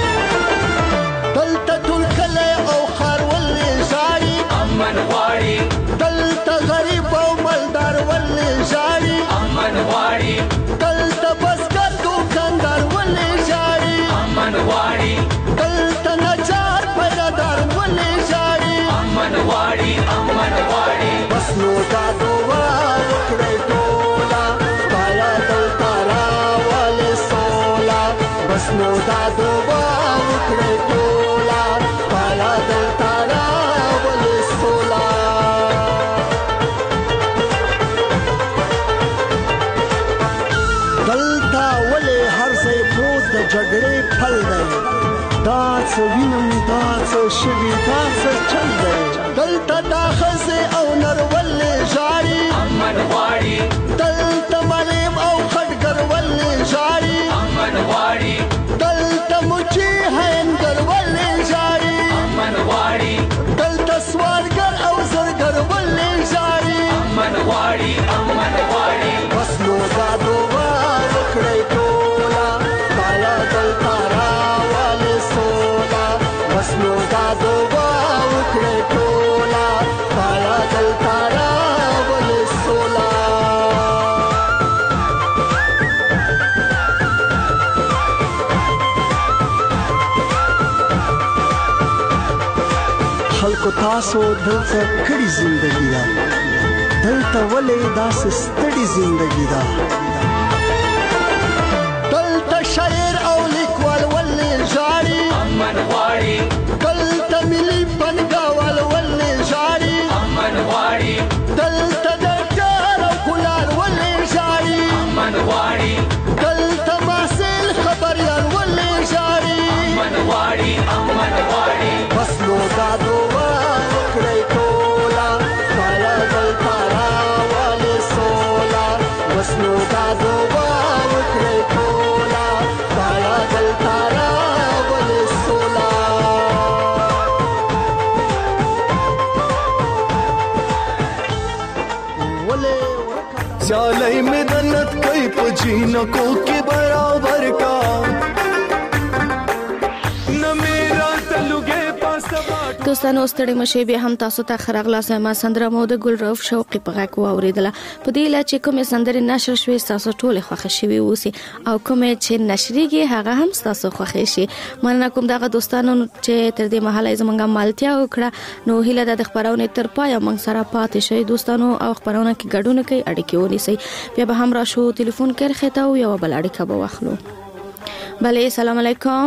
T: دلته ټول کلی او ښار ولې ژاړي امن غواړي دلته غریب او مالدار ولې ژاړي امن غواړي دلته بزګر دوکاندار ولې ژاړي امن غواړي دلته نجار پیدادار ولې ژاړي امن غواړي امن غواړي بس نو دا دعا نو دا دوبا وکړې ټولا پالا دلته راولې سولا دلته ولې هر ځای پروت د جګړې پل دی دا څه وینم دا څه شوي دا څه چل دی دلته دا ښځې او نر ولې ژاړي امن غواړي دلته ملیم او خټګر ولې ژاړي امن غواړي دلته مچي هندر ولې ژاړي امن غواړي دلته سوالګر او زرګر ولې ژاړي امن غواړي امن غواړي بس نو دا دعا وکړئ ټولا بالا دلته راولې سولا بس نو دا دعا وکړئ ټولا بالا دلته راولې سولا خلکو تاسو دلته کړي زندگی دا دلته ولې داسې ستړي زندگی دا دلته شاعر او لیکوال ولې ژاړي امن غواړي دلته ملي پنګاوال ولې ژاړي امن غواړي دلته ډاکټر او ګلان ولې ژاړي امن غواړي دلته محصل خبريال ولې ژاړي امن غواړي امن
P: सियालई में दनत कोई पजीना को के बराबर का न मेरा तलुगे पास
N: دوستانو ستړي مشه به هم تاسو ته خرغلا سما سندره مو د ګل روف شوقي په غاکو اوریدله په دې لا چې کومه سندره نشر شوي تاسو ټول خوښ شوي اوسي او کومه چې نشريږي هغه هم تاسو خوښ شي مننه کوم دغه دوستانو چې تر دې مهاله زمونږه مالتیا وکړه نو هیله د خبرونه تر پای موږ سره پاتې شي دوستانو او خبرونه کې ګډون کوي اړیکې ونیسي بیا به هم را شو ټلیفون کرخه ته یو بل اړیکه به واخلو بله السلام علیکم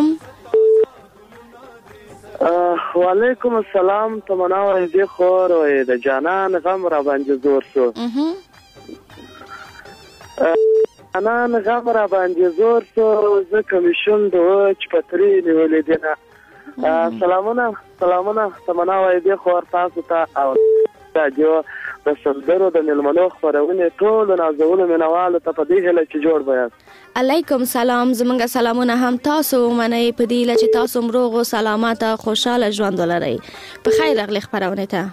U: وعلیکم السلام تمنا وایي خور وایي د جانان غم را باندې زور شو جانان غم را باندې زور شو زه کمیشن د چپتري نیولې دینه سلامونه سلامونه تمنا وایي خور تاسو ته او راډیو د سندرو د ملمنو خبرونه ټول نازولو منوالو ته په دې هله چې جوړ بیاست
N: علیکم سلام زمونږه سلامونه هم تاسو منئ په دې لچ تاسو مروغ او سلامات خوشاله ژوند ولرئ په خیر راغلی خبرونه ته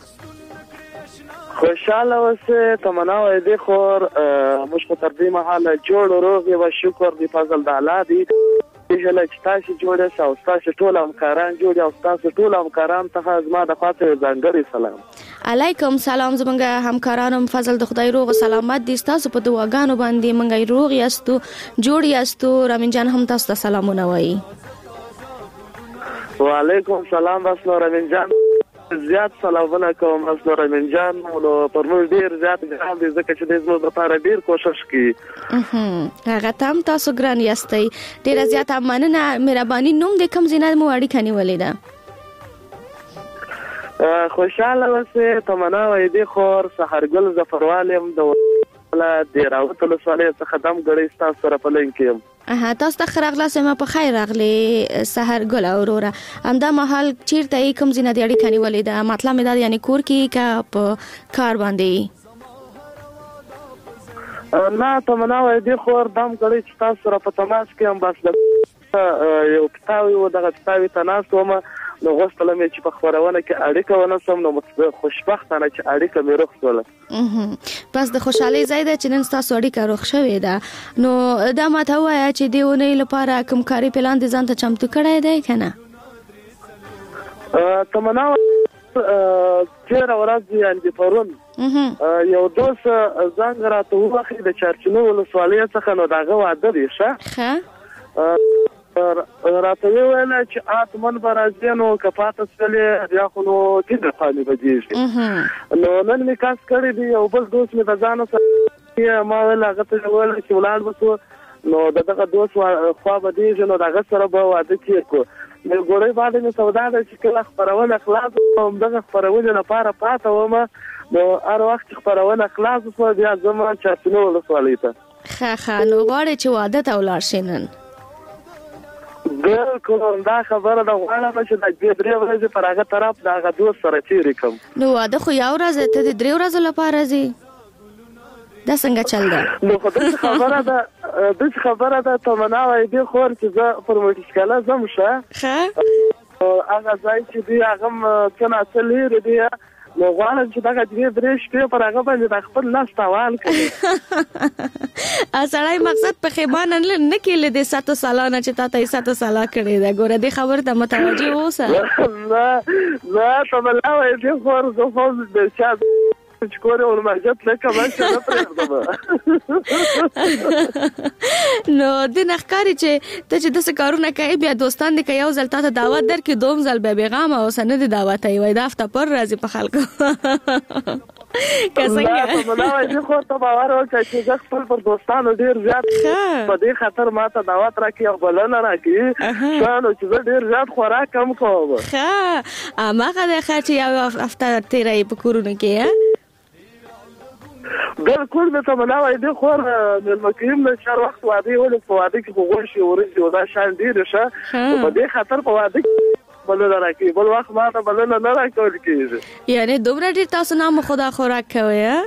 U: خوشاله اوسه تمنا وایي خور مشکو تر دې مهاله جوړ روغ او شکر دی فضل د الله دی هله چې تاسو جوړه او تاسو ټول همکاران جوړ او تاسو ټول همکاران ته زما د خاطر ځانګړي سلام
N: علیکم سلام زمونږه همکارانو فضل د خدای روغ سلامت دي تاسو په دعاګانو باندې مونږه روغ یاستو جوړ یاستو رامین جان هم تاسو ته سلامونه وایي
U: وعلیکم سلام بس نو رامین جان زیات سلامونه کوم بس نو رامین جان نو پر موږ ډیر زیات ګران دي ځکه چې د زموږ لپاره ډیر کوشش کوي
N: هغه تام تاسو ګران یاستئ ډیر زیات مننه مهرباني نوم د کم زینه مو اړیکه نیولې ده
U: خوشاله اوسه تمنا وایي خور سحرګل ظفروالم د ولا د راوت له سوالې څخه دم غړې تاسو سره په لین کې
N: اه تاسو ته خرغلا سم په خیر راغلي سحرګل اورورا همدا محل چیرته کوم زینه د اړیکه نیولې ده مطلب مې دا یعنی کور کې کا په کار باندې
U: نه تمنا وایي خور دم غړې تاسو سره په تماس کې هم بس یو پتاوي و دغه پتاوي تناسو ما نو غوښتل مې چې په خبرونه کې اړیکه ونسم نو خوشبختانه چې اړیکه مې رخصوله
N: پس د خوشحالي زیاده چې نن تاسو اړیکه رخ شوې ده نو دا ماته وایي چې دیونه لپاره کوم کاری پلان دي ځان ته چمتو کړی دی کنه
U: تمنا چیر ورځ یعنی پرون یو دوس زنګ راته وخت د چارچنو ولسوالۍ څخه نو داغه واده دی ښه راته ویل چې اتمن برازینو کپاته سولې بیا خو نو دې خالي بجېږي نو نن می کاس کړی دی او بل دوست می ځان سره ما ویل هغه ته ویل چې ولان وسو نو دغه دوست خو به دې نو دغه سره به واده کیکو نو ګورې باندې می سودا د چې کله خبرونه اخلاص او دغه خبرونه لپاره پاته ومه نو هر وخت خبرونه اخلاص وو بیا زما چاتنو ولسوالۍ ته
N: خا خا نو غواړي چې واده ته ولاړ شینن
U: بالکل دا خبره د غواړم چې د دې درې ورځې پر هغه طرف دا غو دوست سره چیرې کوم
N: نو واده خو یو ورځ ته د درې ورځې لپاره زی دا څنګه چل ده
U: نو خو د خبره ده د خبره ده تمنا وایي دی خور چې زه فرمټیش کله زم شه
N: ښه
U: هغه ځای چې دی هغه څنګه اصلي دی نو غواړم چې دا غږ درې شپې پر هغه باندې د خپل لاس تاوان کړي
N: اصلای مقصد په خیبان نه نه کې له دې ساتو سالانه چې تاسو یې ساتو سالا کړی دا ګوره دې خبر ته متوجه اوسه
U: نه نه تمنا وایي دی خور زه خو د چا چې کوره ول ماجت نه کمه چې نه پرېږدم
N: نو د نخکاری چې ته چې د څه کارونه کوي بیا دوستان دې کوي او ځل ته دعوت درکې دوم ځل به پیغام او سند دې دعوت ای وای دا هفته پر راځي په خلکو
U: کڅنګه تمنا وایي خو ته باور وکړه چې زه خپل پر دوستانو ډیر زیات په دې خاطر ماته دعوت راکې او بلنه راکې شانو چې ډیر زیات خوراک کم کوم
N: ښه اماغه د خاطر یو هفته تیرې په کورونه کې
U: بالکل به تمنا وایي د خور د مکیم له چار وخت واده ولې په واده کې غوښي ورسي او دا شان ډیر شه په دې خاطر په واده بلنه راکې بل وخت ما ته بلنه نه راکول کېږي
N: یعنی دومره ډیر تاسو نام خدا خوراک کوي ها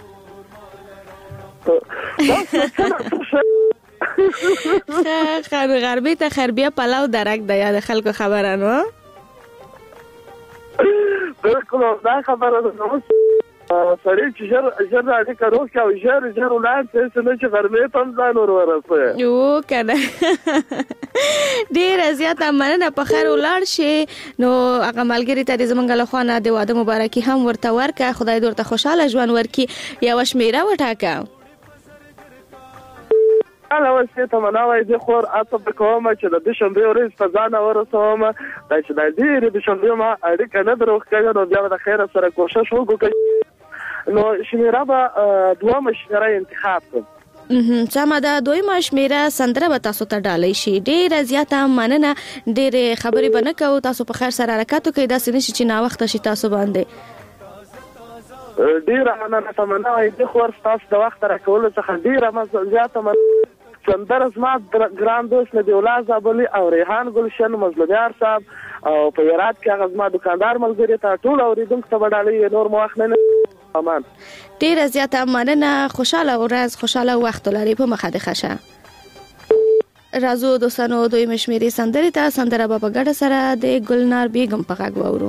N: خیر غربي ته خربيه پلاو درک د یاد خلکو خبرانو
U: بالکل دا خبره ده سړی چې ژر ژر راځي کړو او ژر ژر ولاړ شي چې غرمې ته ځان ور ورسوي
N: یو کنه ډیر زیاته مننه په خیر ولاړ شي نو هغه ملګری ته زمونږ له خوانه د واده مبارکي هم ورته ورکه خدای دې ورته خوشاله ژوند ورکړي یو شمیره وټاکه
U: اله وسه ته مناوي د خور اته په کومه چې د شنبه ورځ په ځان ورسوم دا چې د دې د شنبه ما اړیکه نه دروخ کړه نو بیا د خیر سره کوشش وکړم نو شمیره به دوه مشوره انتخاب کړم
N: سمه ده دویمه شمیره سندره به تاسو ته ډالۍ شي ډیره زیاته مننه ډیره خبرې به نه کوو تاسو په خیر سره حرکت وکړئ داسې نشي چې ناوخته شي تاسو باندې
U: ډیره مننه تمنا د خور تاسو د وخت راکولو څخه ډیره زیاته مننه سندره زما ګران دوست نبی الله زابلی او ریحان ګلشن مظلومیار صاحب او په یارات کې هغه زما دکاندار ملګری ته ټول اوریدونکو ته ډالۍ نور مو وخت نه امان
N: ډیره زیاته مننه خوشاله ورځ خوشاله وخت لري په مخه د خشه رازو دوستانو دوی مشمیري سندره ته سندره بابا ګډه سره د ګلنار بیگم په غږ وورو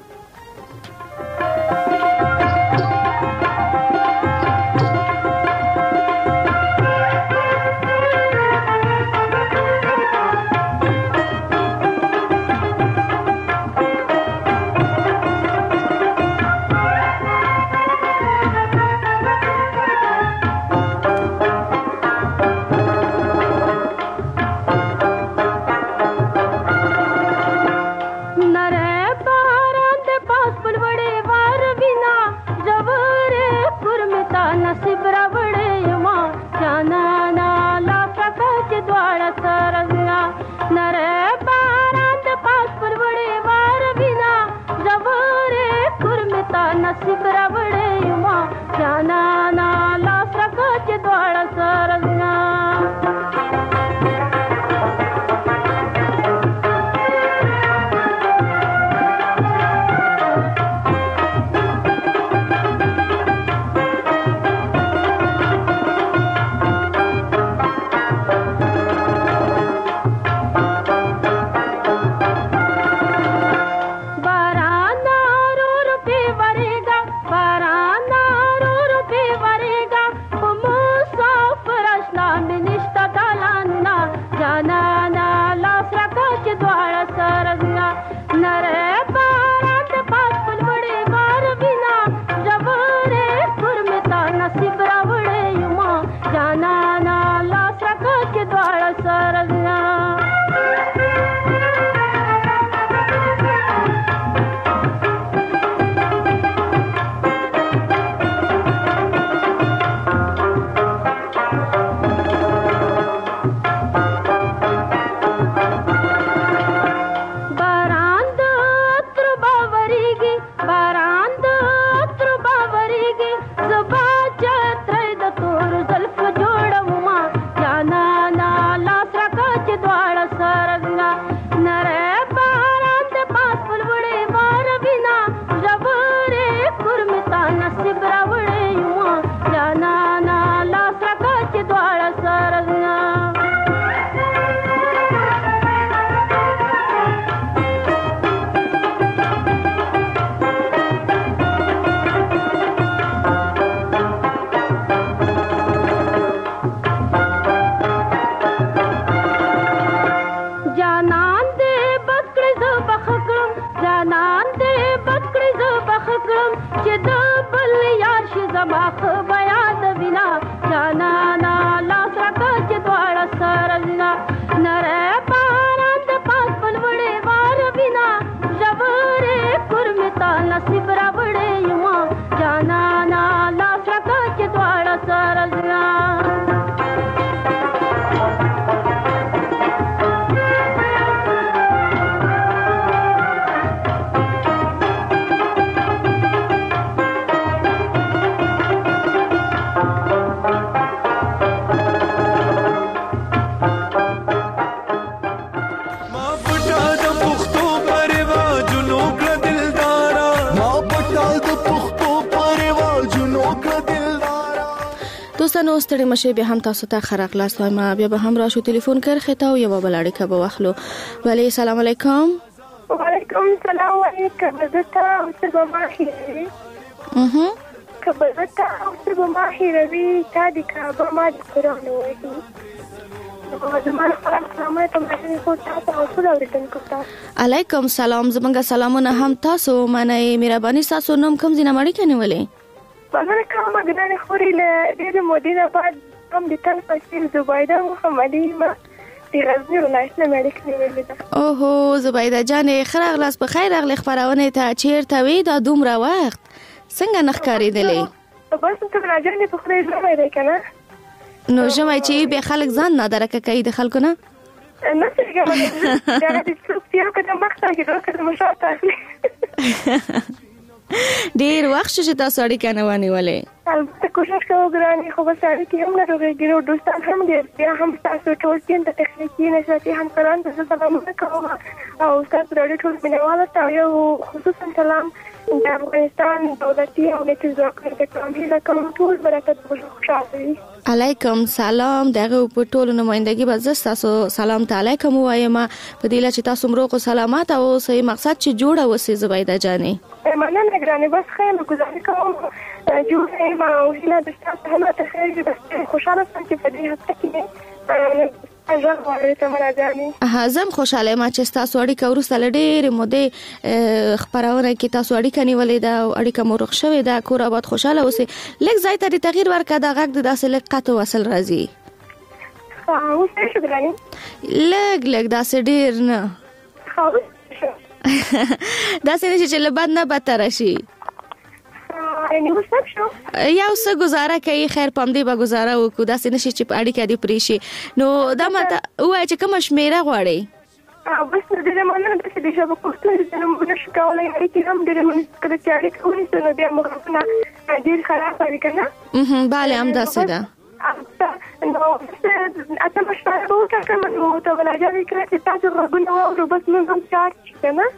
N: دوستانو ستړي مشه به هم تاسو ته خراغلاس وایم بیا به هم راشو ټلیفون کړ خته او یو بل اړیکه به واخلو وعلی السلام علیکم
R: وعلیکم السلام علیکم زه ته څه به اها کبرتا او څه به ما هیروي تا د کعبه ما د قرآن وایي زمان خلق سلامت مې خو تاسو او ټول اوریدونکو ته
N: علیکم سلام زمونږ سلامونه هم تاسو منئ مهرباني تاسو نوم کوم ځای نه مړی کنه ولې
R: بغیر کوم ګرانه خوري له ډېر مودې بعد هم د تل فصیل زبیده محمدی ما د غزنی ولایت نه مړی کنه ولې
N: اوهو زبیده جانې خیر اغلاس په خیر اغلی خبرونه ته چیرته وې دا دومره وخت څنګه نخکاریدلې
R: بس ته راځنې په خوري زما دی کنه
N: نو ژمای چې به خلک ځان نه درکه کوي د خلکو نه
R: نه څنګه دا د څوکتیا کده مخته کې راکړم شاته
N: ډیر وخت چې تاسو اړیکه نه ونیولې
R: البته کوشش کوم ګرانې خو بس اړیکې هم نه راغلي دوستان هم ډیر بیا هم تاسو ټول تین د تخنیکی نشاتي هم قران ته سلام کوم او تاسو راډیو ټول مینواله ته یو خصوصا سلام د افغانستان دولتي او نتیجه ځواکونو ته کوم هیله کوم ټول برکت خوشاله
N: علیکم سلام دغه په ټولو نمائندګي به زه تاسو سلام علیکم وایم په دې لچ تاسو مروغو سلامات او صحیح مقصد چې جوړه وسی زبیده جانې
R: مننه ګرانې بس خیر گزارش کوم جوړه ما او هیله د تاسو هم ته خیر بس خوشاله سم چې په دې هفته کې
N: زم خوشاله ما چې تاسو اړیکه ورسته لډېر مودې خبرونه کې تاسو اړیکه نیولې ده او اړیکه مورخ شوې ده کور آباد خوشاله اوسئ لږ ځای ته تغییر ورکړه د غږ د داسې لږ قطع وصل راځي لږ لږ داسې ډېر نه داسې نه چې له بد نه بدتر شي یو څه گزاره کوي خیر پم دې به گزاره وکړو داسې نشي چې په اړیکه دې پرې شي نو دا ماته ووایه چې کومه شمیره غواړئ
R: بس ډېره مننه داسې د ژبه پښتو چې نه شو کولی اړیکې هم ډېرې مننه کله چې اړیکه ونیسو نو بیا مغربونه ډېر خراب وي که نه
N: بله همداسې ده
R: نو اتمه شپه به وټاکم نو ته به لاجارې کړه چې تاسو غږونه واورو بس موږ هم چارج شي که نه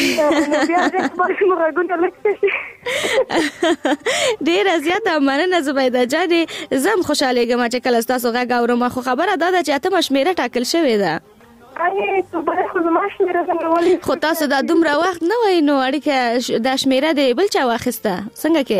N: ډیره زیاته مننه زبیده جانې زم خوشحالیږم چې کله ستاسو غږ اورم خو خبره دا ده چې اتمه شمیره ټاکل شوې ده خو تاسو دا دومره وخت نه وای نو اړیکه دا شمیره دی بل چا واخیسته څنګه کې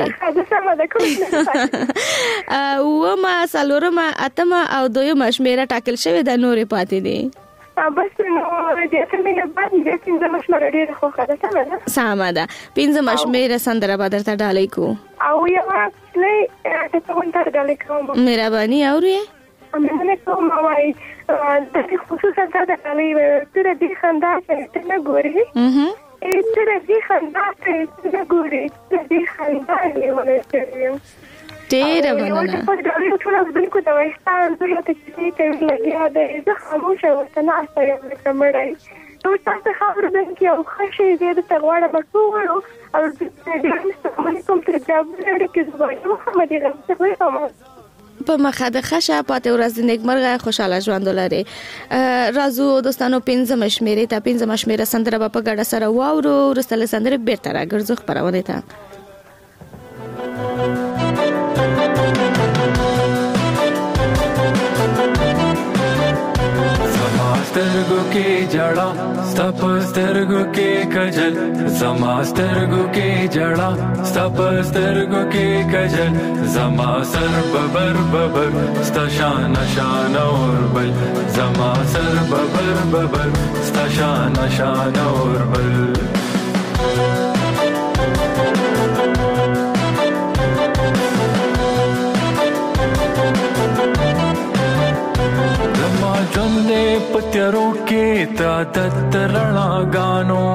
N: اومه څلورمه اتمه او دویمه شمیره ټاکل شوې ده نورې پاتې دي
R: بس نو د اتمه بعد د پنځمه شمیره ډېره خوښه ده سمه ده
N: سمه ده پنځمه شمیره سندره به درته ډالۍ کوو
R: او یوه اصلي درته هم درته ډالۍ کوم
N: مهرباني اورې
R: مننه کوم وایي د خصوصا دا د ډالۍ ته د دې خندا ته نه ګورې ته د دې خندا ته نه ګورې ته د دې خندا لیونه کوي
N: ډېره مننه
R: په ډالۍ ټول ځکه دا وایستان زه ته چې ته لګیا ده زه خاموشه ورته نه استایم لکه مړی نو تاسو خبرو ده کې او خشې دې د تغواړه مکوړو او د دې مستقبل کوم تر جواب لري کې زه محمدي غوښته کوم
N: په مخه د خشه پاتې ورځ د نیکمرغه خوشاله ژوند ولري راځو دوستانو پنځمه شمیرې ته پنځمه شمیره سندره په ګډه سره واورو وروسته له سندرې بیرته راګرځو خپرونې ته
P: سترګو کې جړا ستپ سترګو کې کجل زما سترګو کې جړا ستپ سترګو کې کجل زما سر ببر ببر ستا شان شان اور بل زما سر ببر ببر ستا شان شان اور بل ژوندې پتیرو کې تا د ترڼا غانو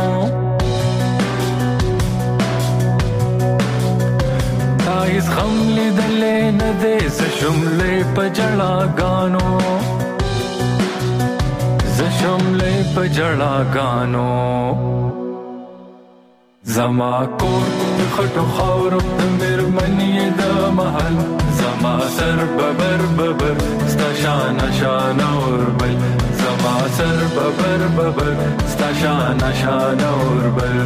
P: تایس خملې دلې نه دې ز شملې پجړا غانو ز شملې پجړا غانو زما کور خټو خاورو د مېرمنې د محل زما سر ببر ببر ستا شان شان اور بل زما سر ببر ببر ستا شان شان اور بل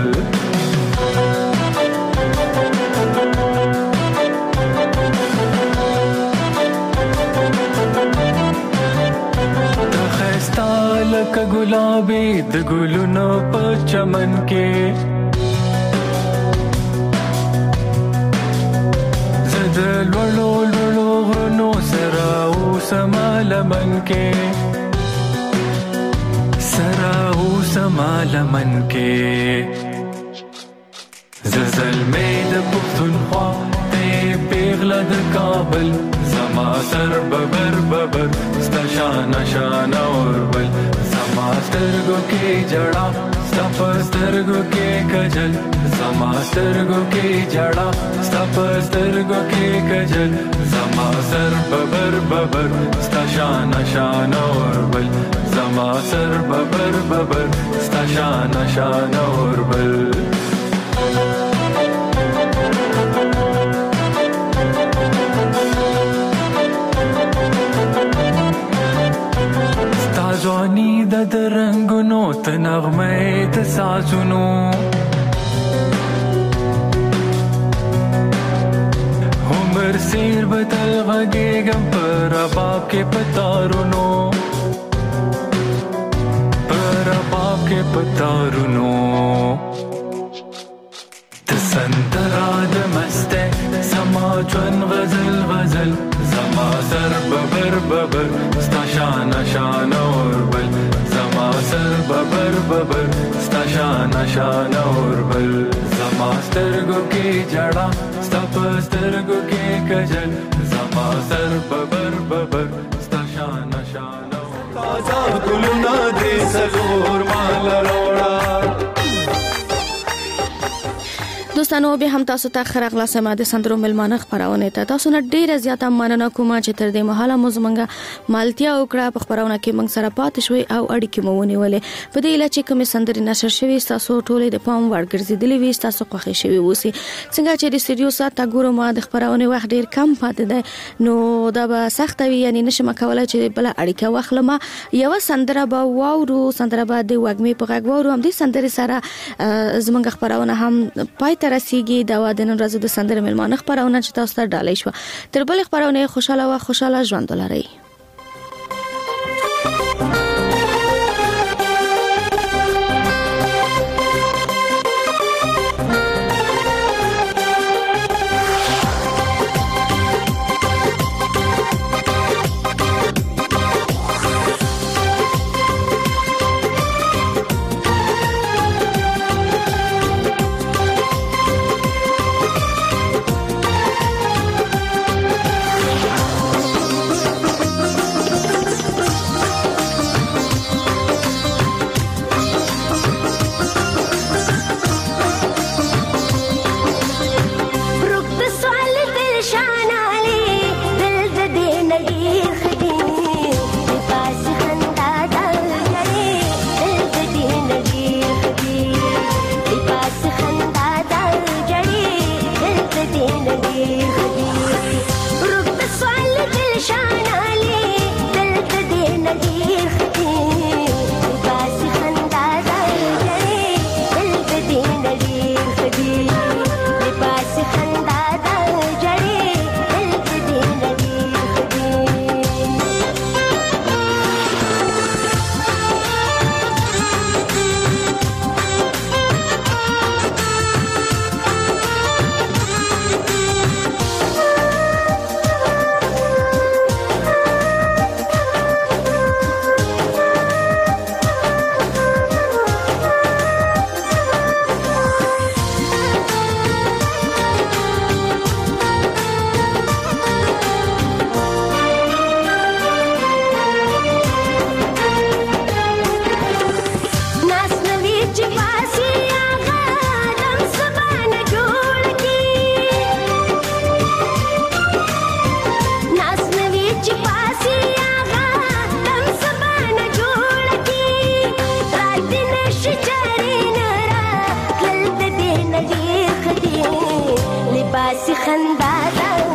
P: خستا لکه ګلابي د ګلونو په چمن کې لولو لولو غرونو سره اوسما لمن کې سره اوسما لمن کې زلزل مې د پښتونخوا ته پیغله د کابل زما سر ببر ببر ستا شان شان اوربل زما سترګو کې جړا ستا په سترګو کې کجل زما سترګو کې جړا ستا په سترګو کې کجل زما سر ببر ببر ستا شان شان اوربل زما سر ببر ببر ستا شان شان اوربل ځواني د رنگونو ته نغمه د سازونو عمر سیر بدل غږیږم پر رباب کې پتارونو پر رباب کې پتارونو د سندرا د مسته سما ژوند غزل غزل زما سر ببر ببر ستا شان شان اوربل زما سر ببر ببر ستا شان شان اوربل زما سترګو کې جړا ستا په سترګو کې کجل زما سر ببر ببر ستا شان شان تازه ګلونه دې سلور مال روړا
N: دوستانو به هم تاسو ته خرغلا سما د سندرو ملمانه خبرونه ته تاسو نه ډیره زیاته مننه کوم چې تر دې مهاله مو زمونږه مالتیا وکړه په خبرونه کې موږ سره پاتې شوي او اړیکې مو ونیولې په دې لچې کوم سندري نشر شوي تاسو ټولې د پام ورګرځېدلې وي تاسو خوښ شوي وسی څنګه چې د سټډیو ساته ګورو ما د خبرونه وخت ډیر کم پاتې ده نو دا به سخت وي یعنی نشم کولای چې بل اړیکه واخلم یو سندره به واورو سندره به د وګمې په غږ واورو هم دې سندري سره زمونږ خبرونه هم پای رسیږي دا و د نن ورځې د سندرې ملمانه خبرونه چې تاسو ته ډالۍ شو تر بل خبرونه خوشاله او خوشاله ژوند ولرئ
C: خندا